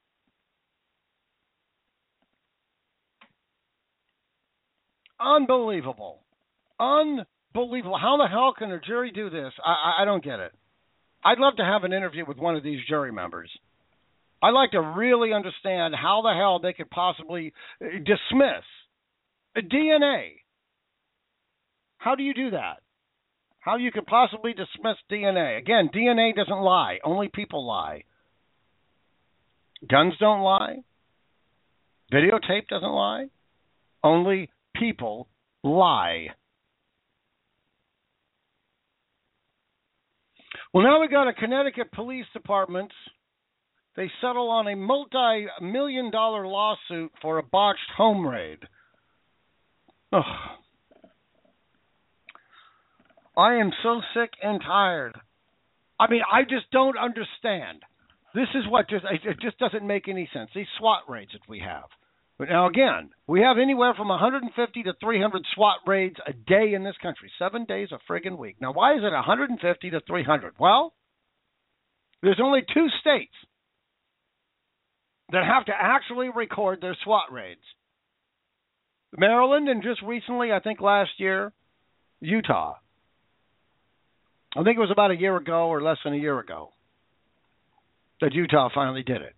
Unbelievable. Unbelievable. How the hell can a jury do this? I don't get it. I'd love to have an interview with one of these jury members. I'd like to really understand how the hell they could possibly dismiss DNA. How do you do that? How you could possibly dismiss DNA? Again, DNA doesn't lie. Only people lie. Guns don't lie. Videotape doesn't lie. Only people lie. Well, now we got a Connecticut Police Department. They settle on a multi-million-dollar lawsuit for a botched home raid. Ugh. I am so sick and tired. I mean, I just don't understand. This is what it just doesn't make any sense. These SWAT raids that we have. But now, again, we have anywhere from 150 to 300 SWAT raids a day in this country. 7 days a friggin' week. Now, why is it 150 to 300? Well, there's only 2 states that have to actually record their SWAT raids. Maryland, and just recently, I think last year, Utah. I think it was about a year ago or less than a year ago that Utah finally did it.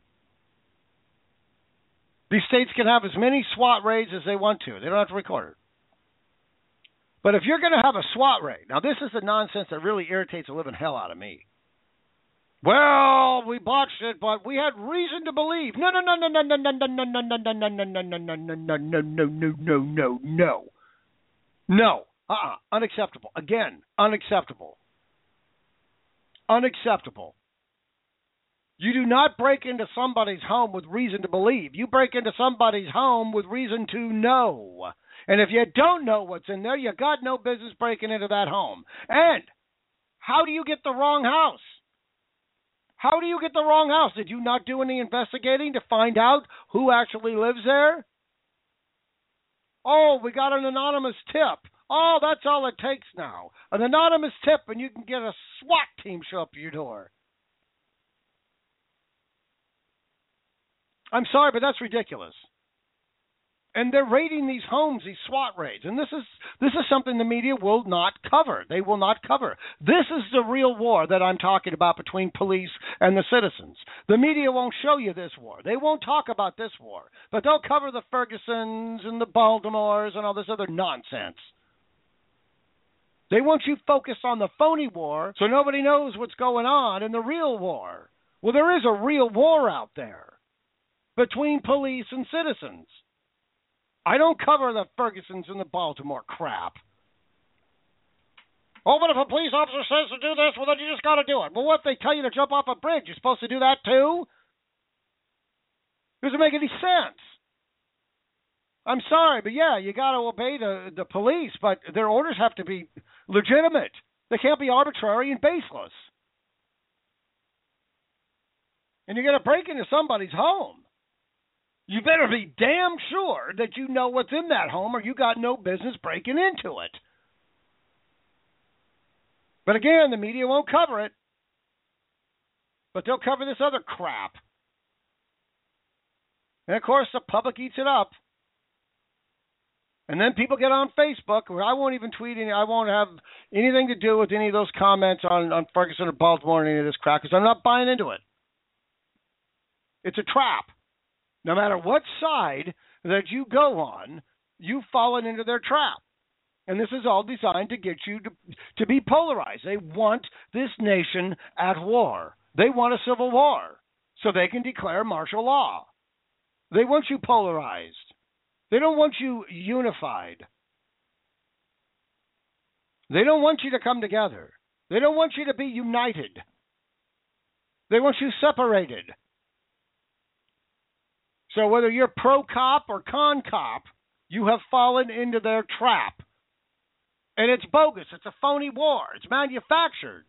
These states can have as many SWAT raids as they want to. They don't have to record it. But if you're going to have a SWAT raid, now this is the nonsense that really irritates the living hell out of me. Well, we botched it, but we had reason to believe. No. Unacceptable. Again, unacceptable. Unacceptable. You do not break into somebody's home with reason to believe. You break into somebody's home with reason to know. And if you don't know what's in there, you got no business breaking into that home. And how do you get the wrong house? How do you get the wrong house? Did you not do any investigating to find out who actually lives there? Oh, we got an anonymous tip. Oh, that's all it takes now. An anonymous tip and you can get a SWAT team show up at your door. I'm sorry, but that's ridiculous. And they're raiding these homes, these SWAT raids. And this is something the media will not cover. They will not cover. This is the real war that I'm talking about between police and the citizens. The media won't show you this war. They won't talk about this war. But they'll cover the Fergusons and the Baltimores and all this other nonsense. They want you focused on the phony war so nobody knows what's going on in the real war. Well, there is a real war out there between police and citizens. I don't cover the Fergusons and the Baltimore crap. Oh, but if a police officer says to do this, well, then you just got to do it. Well, what if they tell you to jump off a bridge? You're supposed to do that too? Doesn't make any sense. I'm sorry, but yeah, you got to obey the police, but their orders have to be legitimate. They can't be arbitrary and baseless. And you're going to break into somebody's home. You better be damn sure that you know what's in that home or you got no business breaking into it. But again, the media won't cover it. But they'll cover this other crap. And of course, the public eats it up. And then people get on Facebook where I won't even tweet any. I won't have anything to do with any of those comments on Ferguson or Baltimore or any of this crap because I'm not buying into it. It's a trap. No matter what side that you go on, you've fallen into their trap. And this is all designed to get you to be polarized. They want this nation at war. They want a civil war so they can declare martial law. They want you polarized. They don't want you unified. They don't want you to come together. They don't want you to be united. They want you separated. So whether you're pro-cop or con-cop, you have fallen into their trap. And it's bogus. It's a phony war. It's manufactured.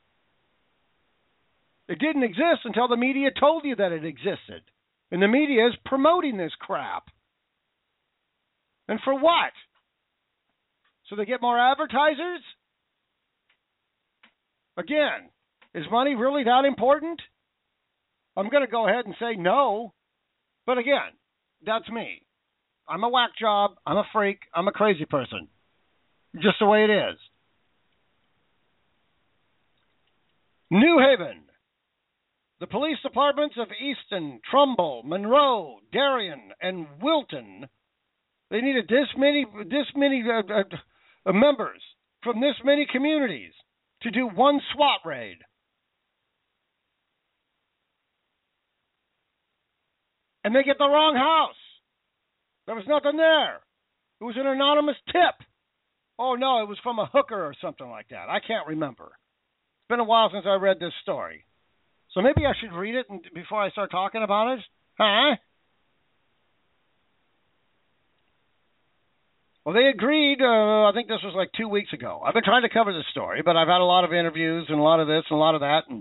It didn't exist until the media told you that it existed. And the media is promoting this crap. And for what? So they get more advertisers? Again, is money really that important? I'm going to go ahead and say no. But again, that's me. I'm a whack job. I'm a freak. I'm a crazy person. Just the way it is. New Haven. The police departments of Easton, Trumbull, Monroe, Darien, and Wilton, they needed this many members from this many communities to do one SWAT raid. And they get the wrong house. There was nothing there. It was an anonymous tip. Oh, no, it was from a hooker or something like that. I can't remember. It's been a while since I read this story. So maybe I should read it before I start talking about it? Huh? Well, they agreed, I think this was like 2 weeks ago. I've been trying to cover this story, but I've had a lot of interviews and a lot of this and a lot of that. And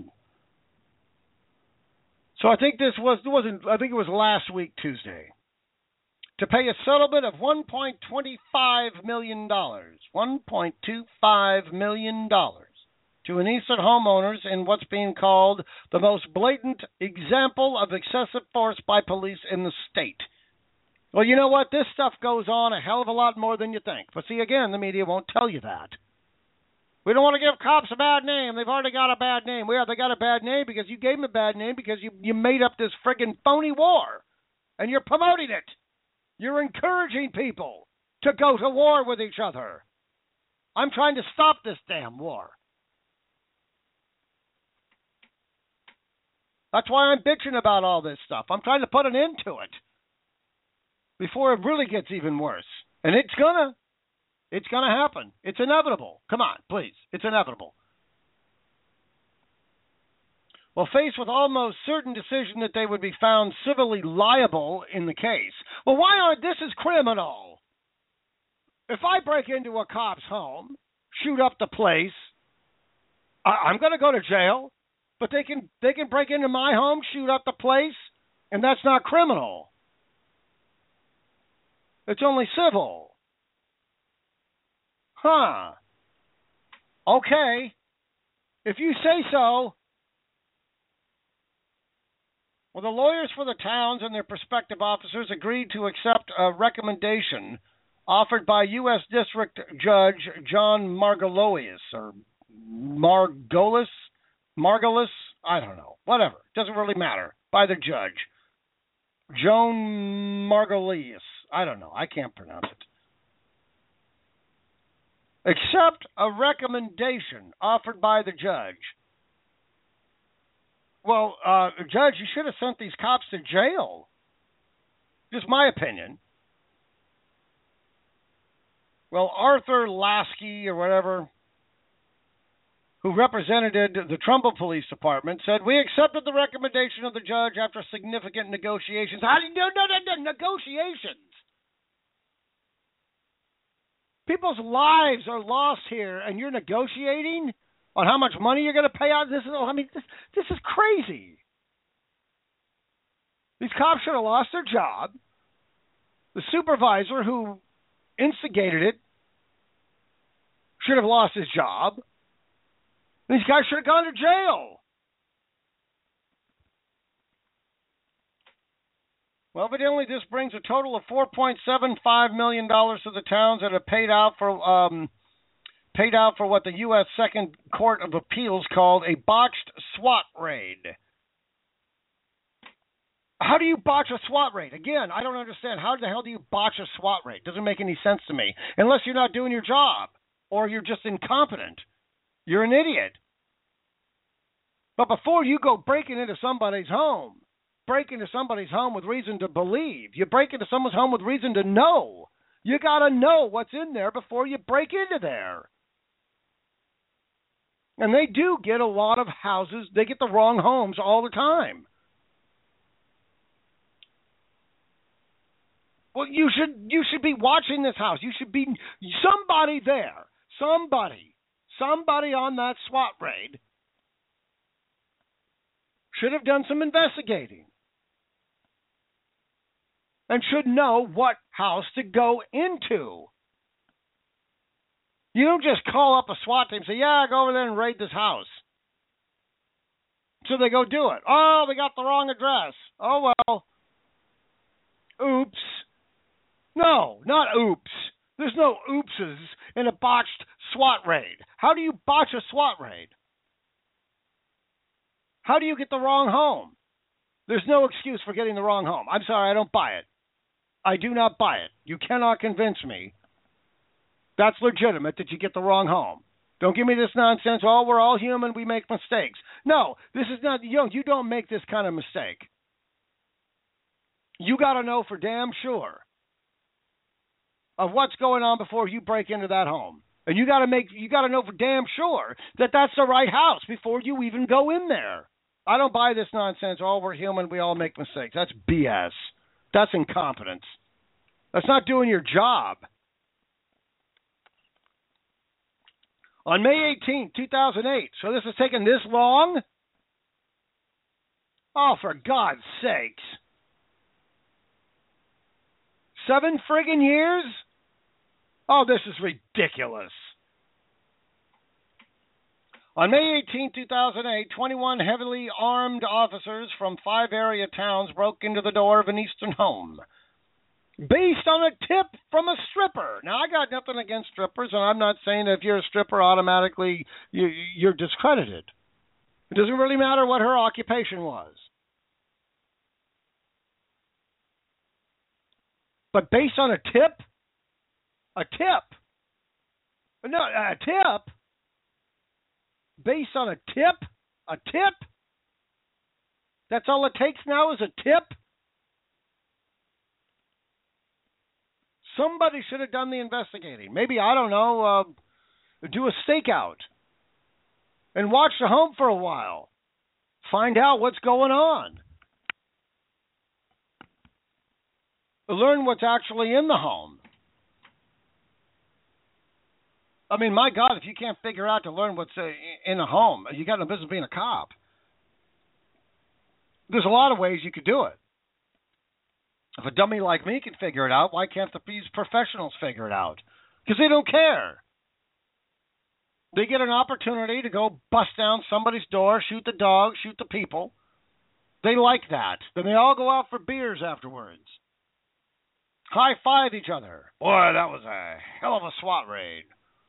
so I think it was last week, Tuesday, to pay a settlement of $1.25 million. $1.25 million. To an Eastern homeowners in what's being called the most blatant example of excessive force by police in the state. Well, you know what? This stuff goes on a hell of a lot more than you think. But see, again, the media won't tell you that. We don't want to give cops a bad name. They've already got a bad name. They got a bad name because you gave them a bad name because you made up this friggin' phony war. And you're promoting it. You're encouraging people to go to war with each other. I'm trying to stop this damn war. That's why I'm bitching about all this stuff. I'm trying to put an end to it before it really gets even worse. And it's gonna happen. It's inevitable. Come on, please. It's inevitable. Well, faced with almost certain decision that they would be found civilly liable in the case. Well, why aren't this is criminal? If I break into a cop's home, shoot up the place, I'm going to go to jail. But they can break into my home, shoot up the place, and that's not criminal. It's only civil. Huh. Okay. If you say so. Well, the lawyers for the towns and their prospective officers agreed to accept a recommendation offered by U.S. District Judge John Margolis, or Margolis, I don't know. Whatever. Doesn't really matter. By the judge. Joan Margolis. I don't know. I can't pronounce it. Accept a recommendation offered by the judge. Well, Judge, you should have sent these cops to jail. Just my opinion. Well, Arthur Lasky or whatever, who represented the Trumbull Police Department, said, we accepted the recommendation of the judge after significant negotiations. How do you do negotiations? People's lives are lost here, and you're negotiating on how much money you're going to pay out? This is crazy. These cops should have lost their job. The supervisor who instigated it should have lost his job. These guys should have gone to jail. Well, evidently this brings a total of $4.75 million to the towns that have paid out for what the U.S. Second Court of Appeals called a botched SWAT raid. How do you botch a SWAT raid? Again, I don't understand. How the hell do you botch a SWAT raid? Doesn't make any sense to me. Unless you're not doing your job or you're just incompetent. You're an idiot. But before you go breaking into somebody's home, break into somebody's home with reason to believe. You break into someone's home with reason to know. You got to know what's in there before you break into there. And they do get a lot of houses. They get the wrong homes all the time. Well, you should be watching this house. You should be somebody there. Somebody on that SWAT raid should have done some investigating and should know what house to go into. You don't just call up a SWAT team and say, yeah, go over there and raid this house. So they go do it. Oh, they got the wrong address. Oh, well. Oops. No, not oops. There's no oopses in a botched SWAT raid. How do you botch a SWAT raid? How do you get the wrong home? There's no excuse for getting the wrong home. I'm sorry, I don't buy it. I do not buy it. You cannot convince me that's legitimate that you get the wrong home. Don't give me this nonsense, oh, we're all human, we make mistakes. No, this is not, you don't make this kind of mistake. You got to know for damn sure of what's going on before you break into that home. And you got to know for damn sure that that's the right house before you even go in there. I don't buy this nonsense, oh, we're human, we all make mistakes. That's BS. That's incompetence. That's not doing your job. On May 18, 2008, so this has taken this long? Oh, for God's sakes. 7 friggin' years? Oh, this is ridiculous. On May 18, 2008, 21 heavily armed officers from 5 area towns broke into the door of an eastern home based on a tip from a stripper. Now, I got nothing against strippers, and I'm not saying that if you're a stripper, automatically you're discredited. It doesn't really matter what her occupation was. But based on a tip? A tip? No, a tip? Based on a tip? A tip? That's all it takes now is a tip? Somebody should have done the investigating. Maybe, I don't know, do a stakeout and watch the home for a while. Find out what's going on. Learn what's actually in the home. I mean, my God, if you can't figure out to learn what's in a home, you got no business being a cop. There's a lot of ways you could do it. If a dummy like me can figure it out, why can't these professionals figure it out? Because they don't care. They get an opportunity to go bust down somebody's door, shoot the dog, shoot the people. They like that. Then they all go out for beers afterwards. High-five each other. Boy, that was a hell of a SWAT raid.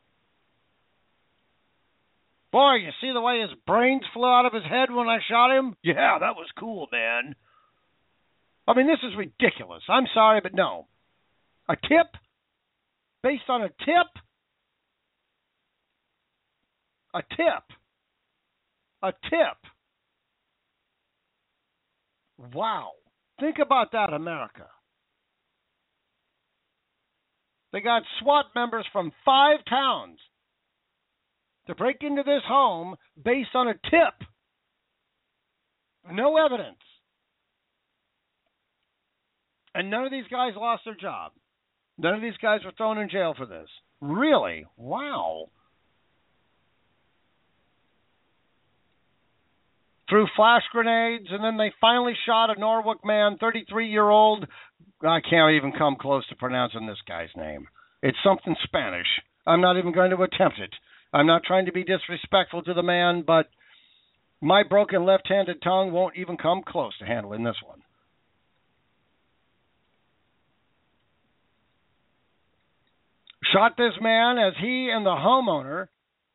Boy, you see the way his brains flew out of his head when I shot him? Yeah, that was cool, man. I mean, this is ridiculous. I'm sorry, but no. A tip? Based on a tip? A tip. A tip. Wow. Think about that, America. They got SWAT members from 5 towns to break into this home based on a tip. No evidence. And none of these guys lost their job. None of these guys were thrown in jail for this. Really? Wow. Threw flash grenades, and then they finally shot a Norwalk man, 33-year-old. I can't even come close to pronouncing this guy's name. It's something Spanish. I'm not even going to attempt it. I'm not trying to be disrespectful to the man, but my broken left-handed tongue won't even come close to handling this one. Shot this man as he and the homeowner,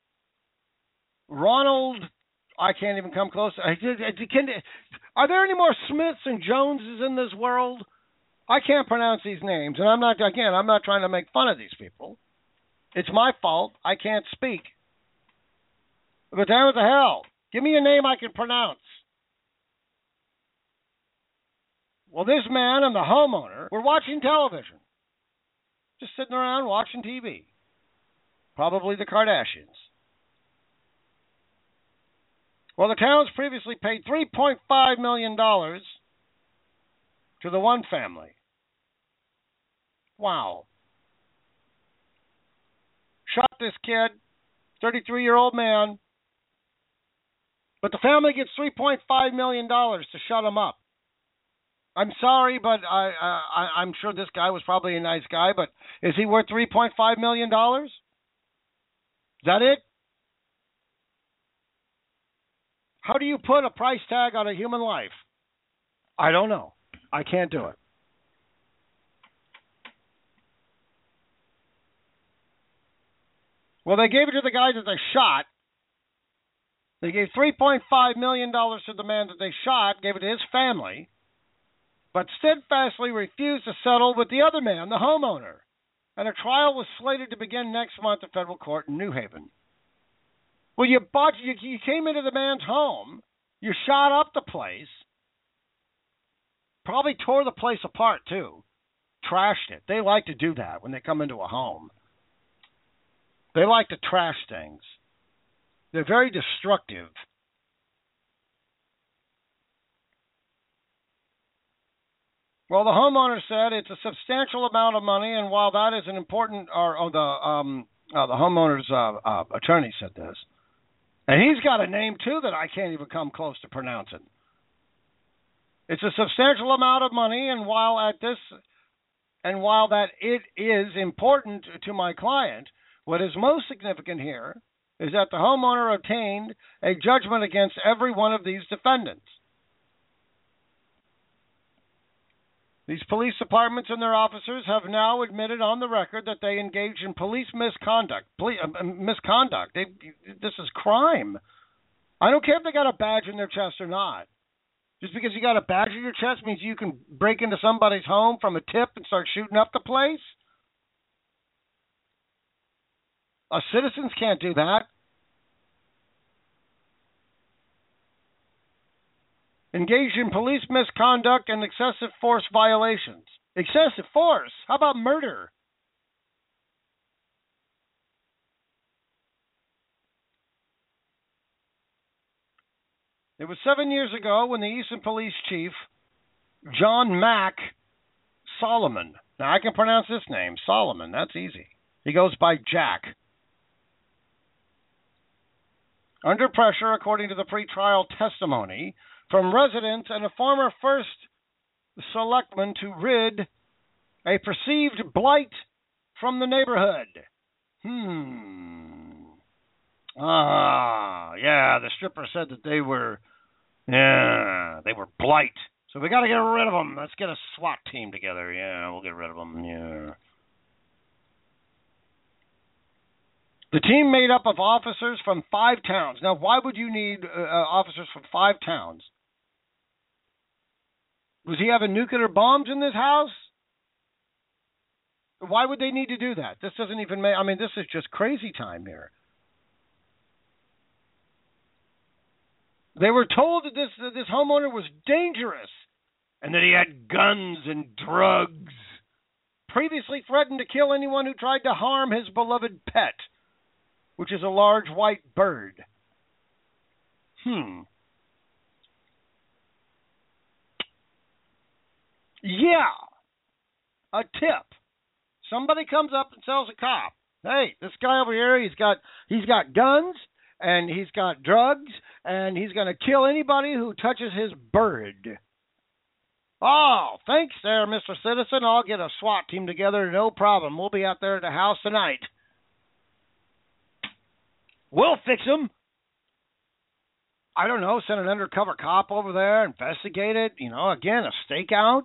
Ronald, I can't even come close. Are there any more Smiths and Joneses in this world? I can't pronounce these names, and I'm not trying to make fun of these people. It's my fault. I can't speak. But damn it the hell. Give me a name I can pronounce. Well, this man and the homeowner were watching television. Just sitting around watching TV. Probably the Kardashians. Well, the town's previously paid $3.5 million to the one family. Wow. Shot this kid, 33-year-old man, but the family gets $3.5 million to shut him up. I'm sorry, but I'm sure this guy was probably a nice guy, but is he worth $3.5 million? Is that it? How do you put a price tag on a human life? I don't know. I can't do it. Well, they gave it to the guy that they shot. They gave $3.5 million to the man that they shot, gave it to his family, but steadfastly refused to settle with the other man, the homeowner. And a trial was slated to begin next month at federal court in New Haven. Well, you came into the man's home, you shot up the place, probably tore the place apart too, trashed it. They like to do that when they come into a home. They like to trash things. They're very destructive. Well, the homeowner said it's a substantial amount of money, and while that is an important, the homeowner's attorney said this, and he's got a name too that I can't even come close to pronouncing. It's a substantial amount of money, and while that it is important to my client, what is most significant here is that the homeowner obtained a judgment against every one of these defendants. These police departments and their officers have now admitted on the record that they engaged in police misconduct. This is crime. I don't care if they got a badge in their chest or not. Just because you got a badge in your chest means you can break into somebody's home from a tip and start shooting up the place? Citizens can't do that. Engaged in police misconduct and excessive force violations. Excessive force? How about murder? It was 7 years ago when the Easton Police Chief, John Mack Solomon. Now, I can pronounce this name, Solomon. That's easy. He goes by Jack. Under pressure, according to the pretrial testimony, from residents and a former first selectman to rid a perceived blight from the neighborhood. The stripper said that they were blight. So we got to get rid of them. Let's get a SWAT team together. Yeah, we'll get rid of them. Yeah. The team made up of officers from 5 towns. Now, why would you need officers from 5 towns? Was he having nuclear bombs in this house? Why would they need to do that? This doesn't even make... I mean, this is just crazy time here. They were told that this homeowner was dangerous and that he had guns and drugs. Previously threatened to kill anyone who tried to harm his beloved pet, which is a large white bird. Yeah. A tip. Somebody comes up and tells a cop, hey, this guy over here, he's got guns and he's got drugs and he's going to kill anybody who touches his bird. Oh, thanks there, Mr. Citizen. I'll get a SWAT team together, no problem. We'll be out there at the house tonight. We'll fix him. I don't know, send an undercover cop over there, investigate it. Again, a stakeout.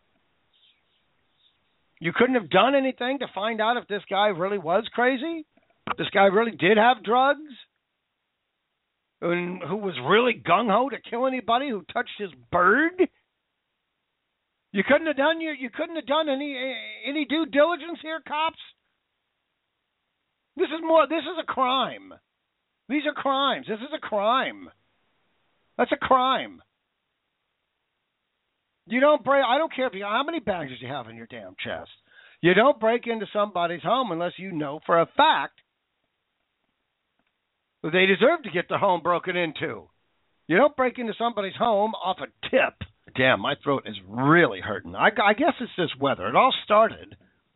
You couldn't have done anything to find out if this guy really was crazy? This guy really did have drugs? And who was really gung-ho to kill anybody who touched his bird? You couldn't have done any due diligence here, cops? This is a crime. These are crimes. This is a crime. That's a crime. You don't break. I don't care how many badges you have in your damn chest. You don't break into somebody's home unless you know for a fact that they deserve to get the home broken into. You don't break into somebody's home off a tip. Damn, my throat is really hurting. I guess it's this weather. It all started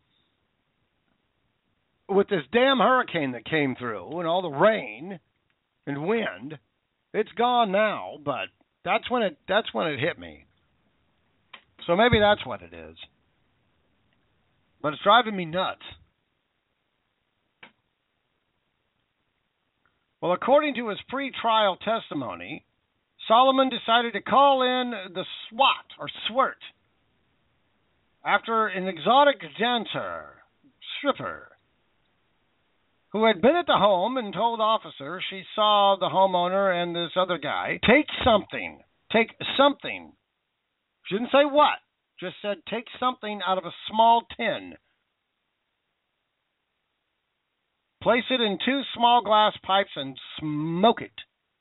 with this damn hurricane that came through and all the rain and wind. It's gone now, but that's when it hit me. So maybe that's what it is. But it's driving me nuts. Well, according to his pre-trial testimony, Solomon decided to call in the SWAT, or SWIRT, after an exotic dancer, stripper, who had been at the home and told officers she saw the homeowner and this other guy take something. She didn't say what, just said take something out of a small tin. Place it in 2 small glass pipes and smoke it.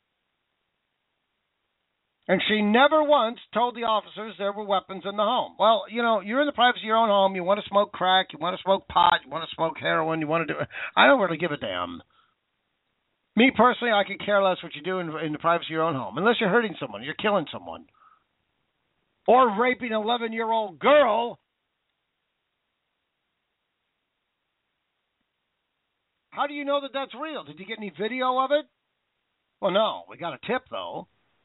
And she never once told the officers there were weapons in the home. Well, you know, you're in the privacy of your own home. You want to smoke crack. You want to smoke pot. You want to smoke heroin. You want to do it. I don't really give a damn. Me personally, I could care less what you do in the privacy of your own home. Unless you're hurting someone. You're killing someone. Or raping an 11-year-old girl. How do you know that that's real? Did you get any video of it? Well, no. We got a tip, though.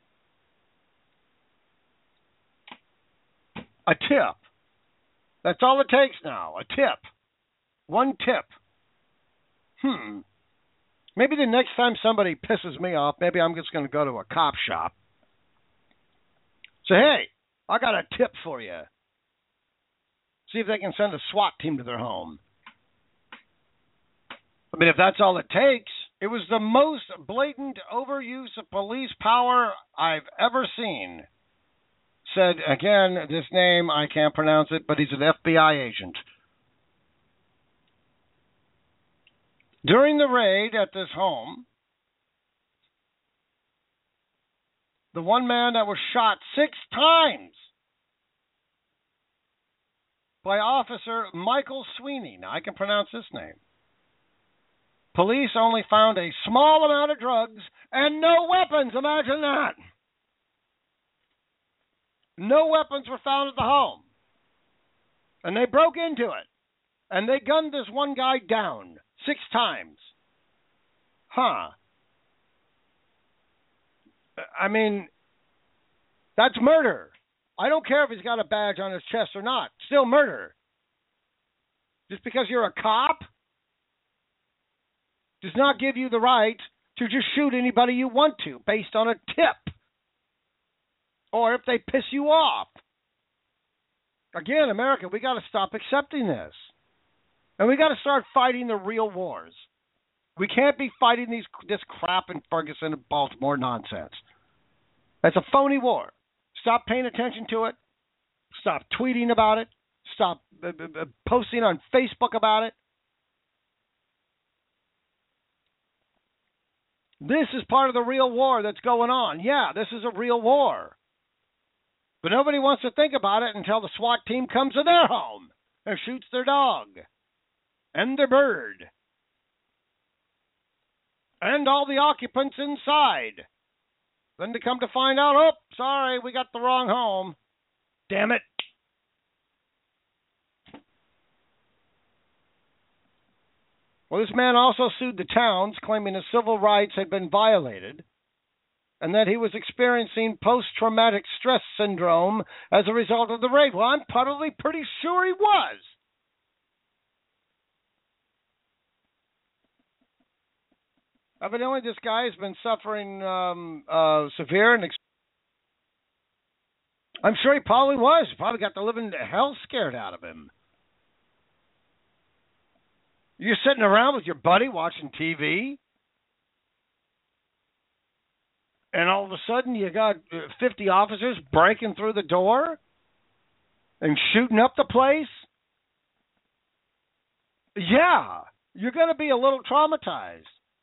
A tip. That's all it takes now. A tip. One tip. Maybe the next time somebody pisses me off, maybe I'm just going to go to a cop shop. Say, hey, I got a tip for you. See if they can send a SWAT team to their home. I mean, if that's all it takes, it was the most blatant overuse of police power I've ever seen. Said, again, this name, I can't pronounce it, but he's an FBI agent. During the raid at this home, the one man that was shot 6 times by Officer Michael Sweeney. Now, I can pronounce this name. Police only found a small amount of drugs and no weapons. Imagine that. No weapons were found at the home. And they broke into it. And they gunned this one guy down 6 times. I mean, that's murder. I don't care if he's got a badge on his chest or not. Still murder. Just because you're a cop does not give you the right to just shoot anybody you want to based on a tip. Or if they piss you off. Again, America, we got to stop accepting this. And we got to start fighting the real wars. We can't be fighting this crap in Ferguson and Baltimore nonsense. That's a phony war. Stop paying attention to it. Stop tweeting about it. Stop posting on Facebook about it. This is part of the real war that's going on. Yeah, this is a real war. But nobody wants to think about it until the SWAT team comes to their home and shoots their dog and their bird and all the occupants inside. Then to come to find out, oh, sorry, we got the wrong home. Damn it. Well, this man also sued the towns, claiming his civil rights had been violated and that he was experiencing post-traumatic stress syndrome as a result of the raid. Well, I'm probably pretty sure he was. Evidently, this guy has been suffering severe and I'm sure he probably was. He probably got the living hell scared out of him. You're sitting around with your buddy watching TV, and all of a sudden you got 50 officers breaking through the door and shooting up the place. Yeah, you're going to be a little traumatized.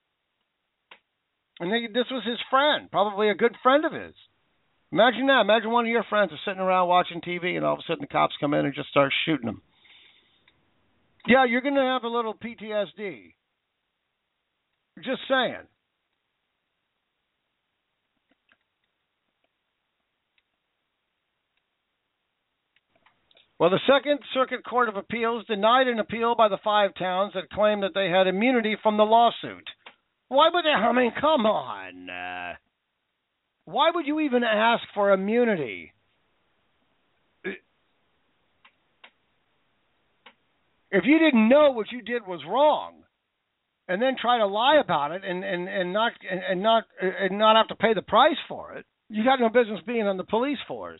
And this was his friend, probably a good friend of his. Imagine that. Imagine one of your friends is sitting around watching TV, and all of a sudden the cops come in and just start shooting them. Yeah, you're going to have a little PTSD. Just saying. Well, the Second Circuit Court of Appeals denied an appeal by the 5 towns that claimed that they had immunity from the lawsuit. Why would they? I mean, come on. Why would you even ask for immunity? If you didn't know what you did was wrong, and then try to lie about it and not have to pay the price for it, You got no business being on the police force.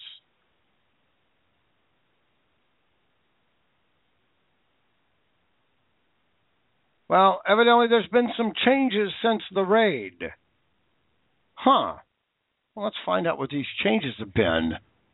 Well, evidently there's been some changes since the raid. Huh. Well, let's find out what these changes have been.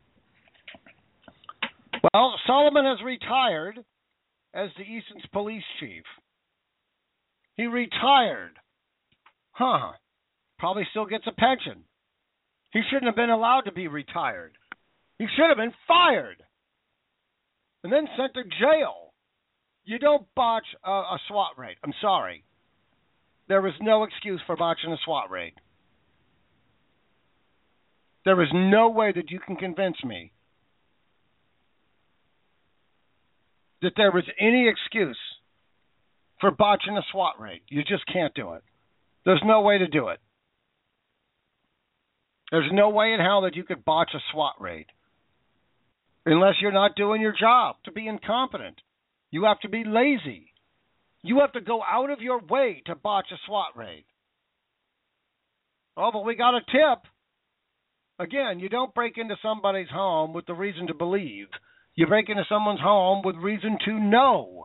Well, Solomon has retired as the Easton's police chief. He retired. Huh. Probably still gets a pension. He shouldn't have been allowed to be retired. He should have been fired and then sent to jail. You don't botch a SWAT raid. I'm sorry. There is no excuse for botching a SWAT raid. There is no way that you can convince me that there is any excuse for botching a SWAT raid. You just can't do it. There's no way to do it. There's no way in hell that you could botch a SWAT raid unless you're not doing your job, to be incompetent. You have to be lazy. You have to go out of your way to botch a SWAT raid. Oh, but we got a tip. Again, you don't break into somebody's home with the reason to believe. You break into someone's home with reason to know.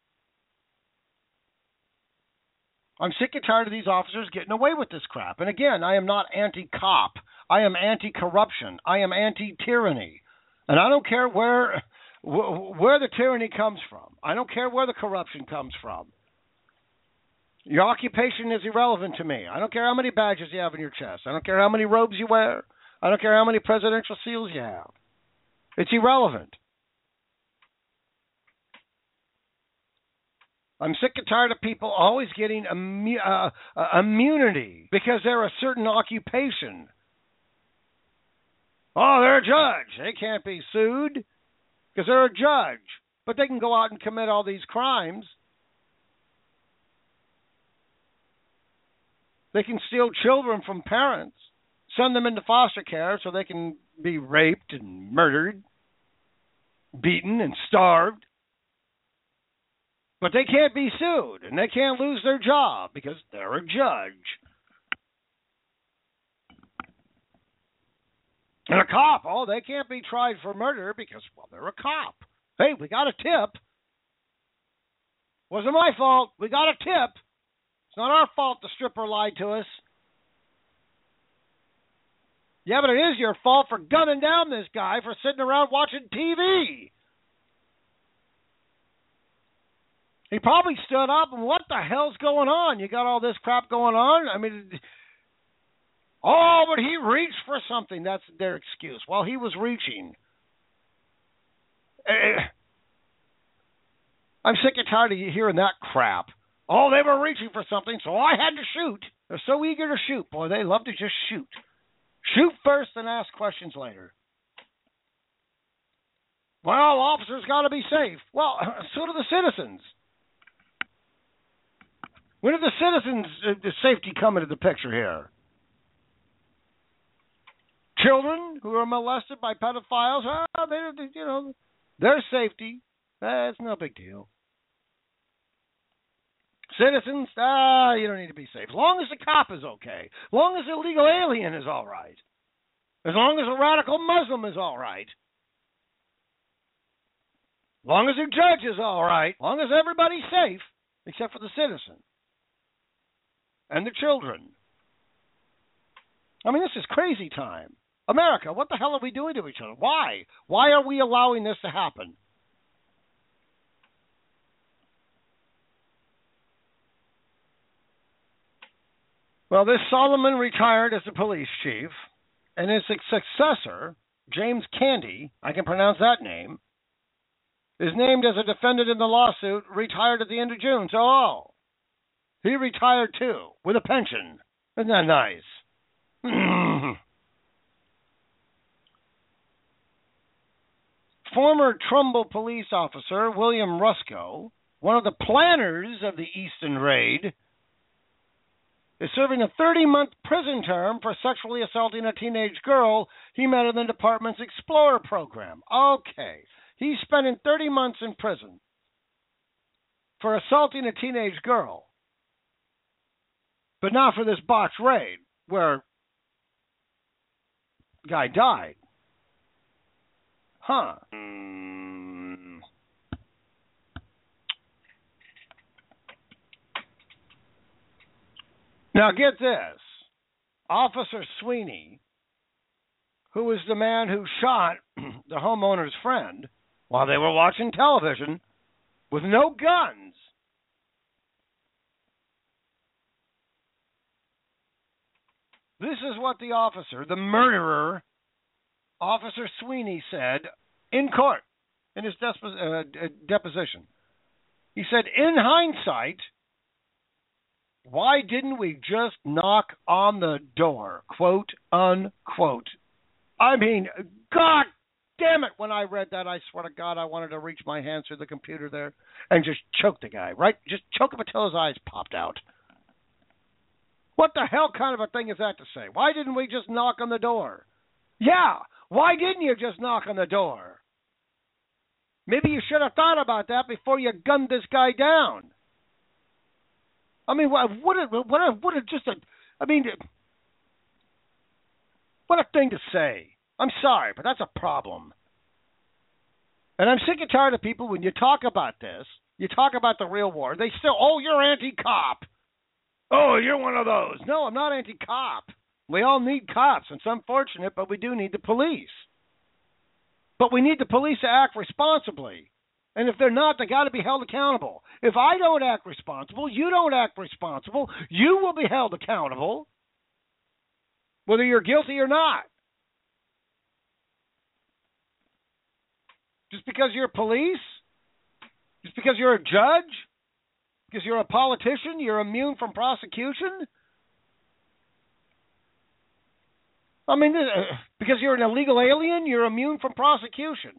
I'm sick and tired of these officers getting away with this crap. And again, I am not anti-cop. I am anti-corruption. I am anti-tyranny. And I don't care where the tyranny comes from. I don't care where the corruption comes from. Your occupation is irrelevant to me. I don't care how many badges you have in your chest. I don't care how many robes you wear. I don't care how many presidential seals you have. It's irrelevant. I'm sick and tired of people always getting immunity because they're a certain occupation. Oh, they're a judge. They can't be sued because they're a judge. But they can go out and commit all these crimes. They can steal children from parents, send them into foster care so they can be raped and murdered, beaten and starved. But they can't be sued, and they can't lose their job because they're a judge. And a cop, oh, they can't be tried for murder because, well, they're a cop. Hey, we got a tip. Wasn't my fault. We got a tip. It's not our fault the stripper lied to us. Yeah, but it is your fault for gunning down this guy for sitting around watching TV. He probably stood up and what the hell's going on? You got all this crap going on? I mean, oh, but he reached for something. That's their excuse. Well, he was reaching. I'm sick and tired of hearing that crap. Oh, they were reaching for something, so I had to shoot. They're so eager to shoot. Boy, they love to just shoot. Shoot first and ask questions later. Well, officers got to be safe. Well, so do the citizens. When did the citizens' safety come into the picture here? Children who are molested by pedophiles, their safety, that's no big deal. Citizens, you don't need to be safe. As long as the cop is okay. As long as the illegal alien is all right. As long as a radical Muslim is all right. As long as the judge is all right. As long as everybody's safe, except for the citizen. And the children. I mean, this is crazy time. America, what the hell are we doing to each other? Why? Why are we allowing this to happen? Well, this Solomon retired as the police chief, and his successor, James Candy, I can pronounce that name, is named as a defendant in the lawsuit, retired at the end of June. So, he retired too, with a pension. Isn't that nice? Former Trumbull police officer William Rusco, one of the planners of the Easton raid, is serving a 30-month prison term for sexually assaulting a teenage girl he met in the department's Explorer program. Okay. He's spending 30 months in prison for assaulting a teenage girl. But not for this botched raid, where guy died. Huh. Now get this. Officer Sweeney, who was the man who shot the homeowner's friend while they were watching television with no guns. This is what the officer, the murderer, Officer Sweeney, said in court in his deposition. He said, in hindsight, why didn't we just knock on the door? Quote, unquote. I mean, God damn it, when I read that, I swear to God, I wanted to reach my hands through the computer there and just choke the guy, right? Just choke him until his eyes popped out. What the hell kind of a thing is that to say? Why didn't we just knock on the door? Yeah, why didn't you just knock on the door? Maybe you should have thought about that before you gunned this guy down. I mean, what a thing to say. I'm sorry, but that's a problem. And I'm sick and tired of people, when you talk about this, you talk about the real war, they still, oh, you're anti-cop. Oh, you're one of those. No, I'm not anti-cop. We all need cops. It's unfortunate, but we do need the police. But we need the police to act responsibly. And if they're not, they got to be held accountable. If I don't act responsible, you don't act responsible, you will be held accountable, whether you're guilty or not. Just because you're police, just because you're a judge, because you're a politician, you're immune from prosecution? I mean, because you're an illegal alien, you're immune from prosecution.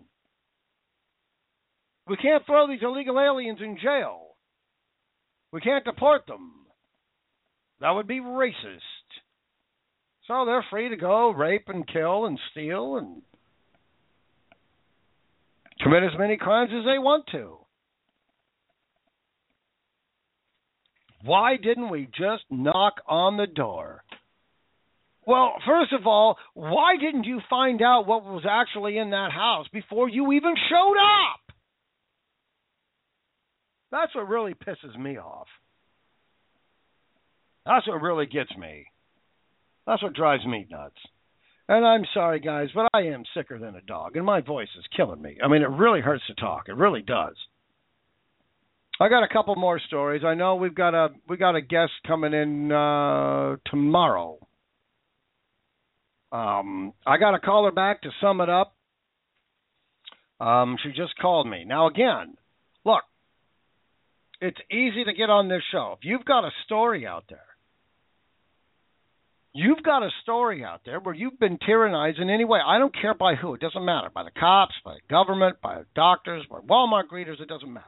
We can't throw these illegal aliens in jail. We can't deport them. That would be racist. So they're free to go rape and kill and steal and commit as many crimes as they want to. Why didn't we just knock on the door? Well, first of all, why didn't you find out what was actually in that house before you even showed up? That's what really pisses me off. That's what really gets me. That's what drives me nuts. And I'm sorry, guys, but I am sicker than a dog, and my voice is killing me. I mean, it really hurts to talk. It really does. I got a couple more stories. I know we got a guest coming in tomorrow. I got to call her back to sum it up. She just called me. Now, again, look, it's easy to get on this show. If you've got a story out there, where you've been tyrannized in any way, I don't care by who, it doesn't matter, by the cops, by the government, by doctors, by Walmart greeters, it doesn't matter.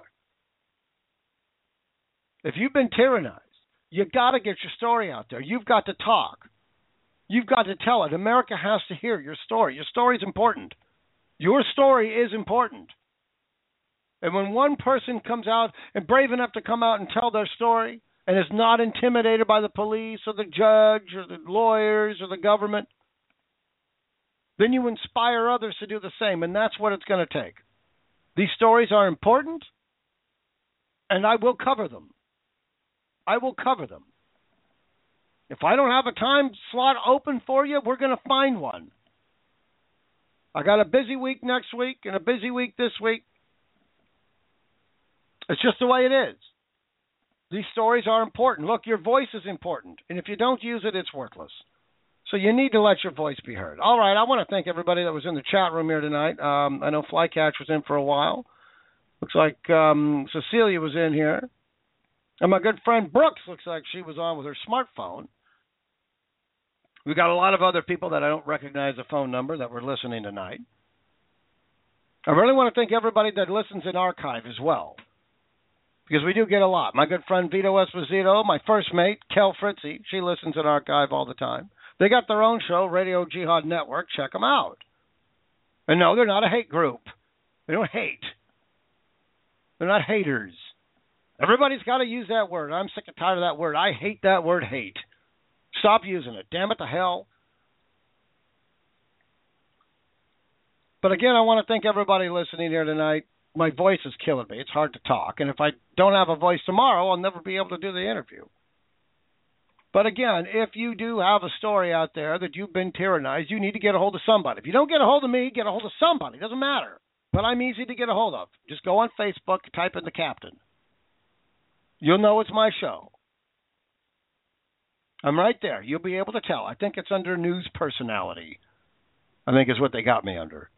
If you've been tyrannized, you got to get your story out there. You've got to talk. You've got to tell it. America has to hear your story. Your story is important. Your story is important. And when one person comes out and brave enough to come out and tell their story and is not intimidated by the police or the judge or the lawyers or the government, then you inspire others to do the same, and that's what it's going to take. These stories are important, and I will cover them. I will cover them. If I don't have a time slot open for you, we're going to find one. I got a busy week next week and a busy week this week. It's just the way it is. These stories are important. Look, your voice is important, and if you don't use it, it's worthless. So you need to let your voice be heard. All right, I want to thank everybody that was in the chat room here tonight. I know Flycatch was in for a while. Looks like Cecilia was in here. And my good friend Brooks looks like she was on with her smartphone. We got a lot of other people that I don't recognize the phone number that were listening tonight. I really want to thank everybody that listens in archive as well, because we do get a lot. My good friend Vito Esposito, my first mate, Kel Fritzy, she listens in archive all the time. They got their own show, Radio Jihad Network. Check them out. And no, they're not a hate group. They don't hate. They're not haters. Everybody's got to use that word. I'm sick and tired of that word. I hate that word, hate. Stop using it. Damn it to hell. But again, I want to thank everybody listening here tonight. My voice is killing me. It's hard to talk. And if I don't have a voice tomorrow, I'll never be able to do the interview. But again, if you do have a story out there that you've been tyrannized, you need to get a hold of somebody. If you don't get a hold of me, get a hold of somebody. It doesn't matter. But I'm easy to get a hold of. Just go on Facebook, type in The Captain. You'll know it's my show. I'm right there. You'll be able to tell. I think it's under news personality. I think is what they got me under.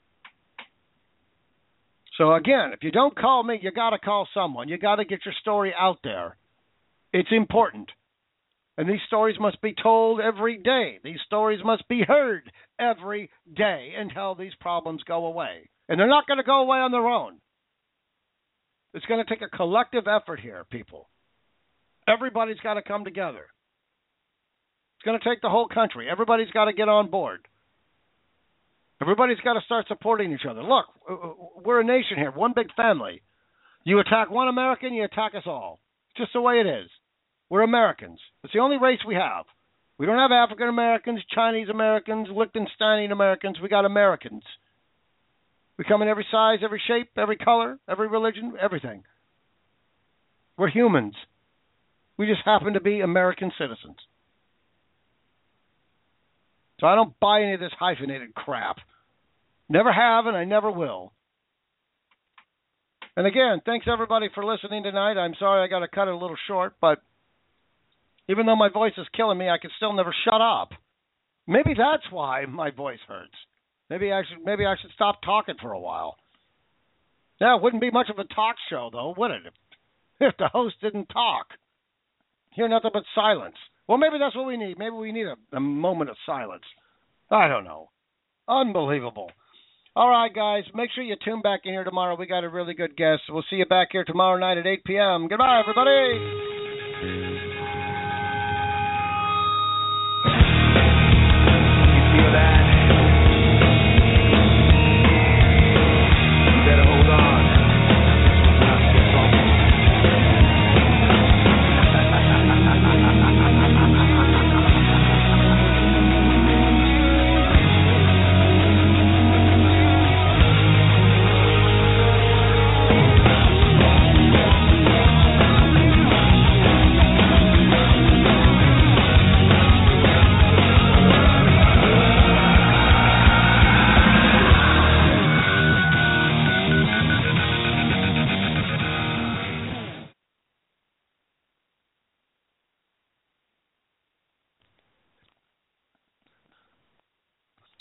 So again, if you don't call me, you got to call someone. You got to get your story out there. It's important. And these stories must be told every day. These stories must be heard every day until these problems go away. And they're not going to go away on their own. It's going to take a collective effort here, people. Everybody's got to come together. It's going to take the whole country. Everybody's got to get on board. Everybody's got to start supporting each other. Look, we're a nation here, one big family. You attack one American, you attack us all. It's just the way it is. We're Americans. It's the only race we have. We don't have African Americans, Chinese Americans, Liechtensteinian Americans. We got Americans. We come in every size, every shape, every color, every religion, everything. We're humans. We just happen to be American citizens. So I don't buy any of this hyphenated crap. Never have, and I never will. And again, thanks everybody for listening tonight. I'm sorry I got to cut it a little short, but even though my voice is killing me, I can still never shut up. Maybe that's why my voice hurts. Maybe I should stop talking for a while. Yeah, it wouldn't be much of a talk show, though, would it? If the host didn't talk. Hear nothing but silence. Well, maybe that's what we need. Maybe we need a moment of silence. I don't know. Unbelievable. All right, guys, make sure you tune back in here tomorrow. We got a really good guest. We'll see you back here tomorrow night at 8 p.m. Goodbye, everybody.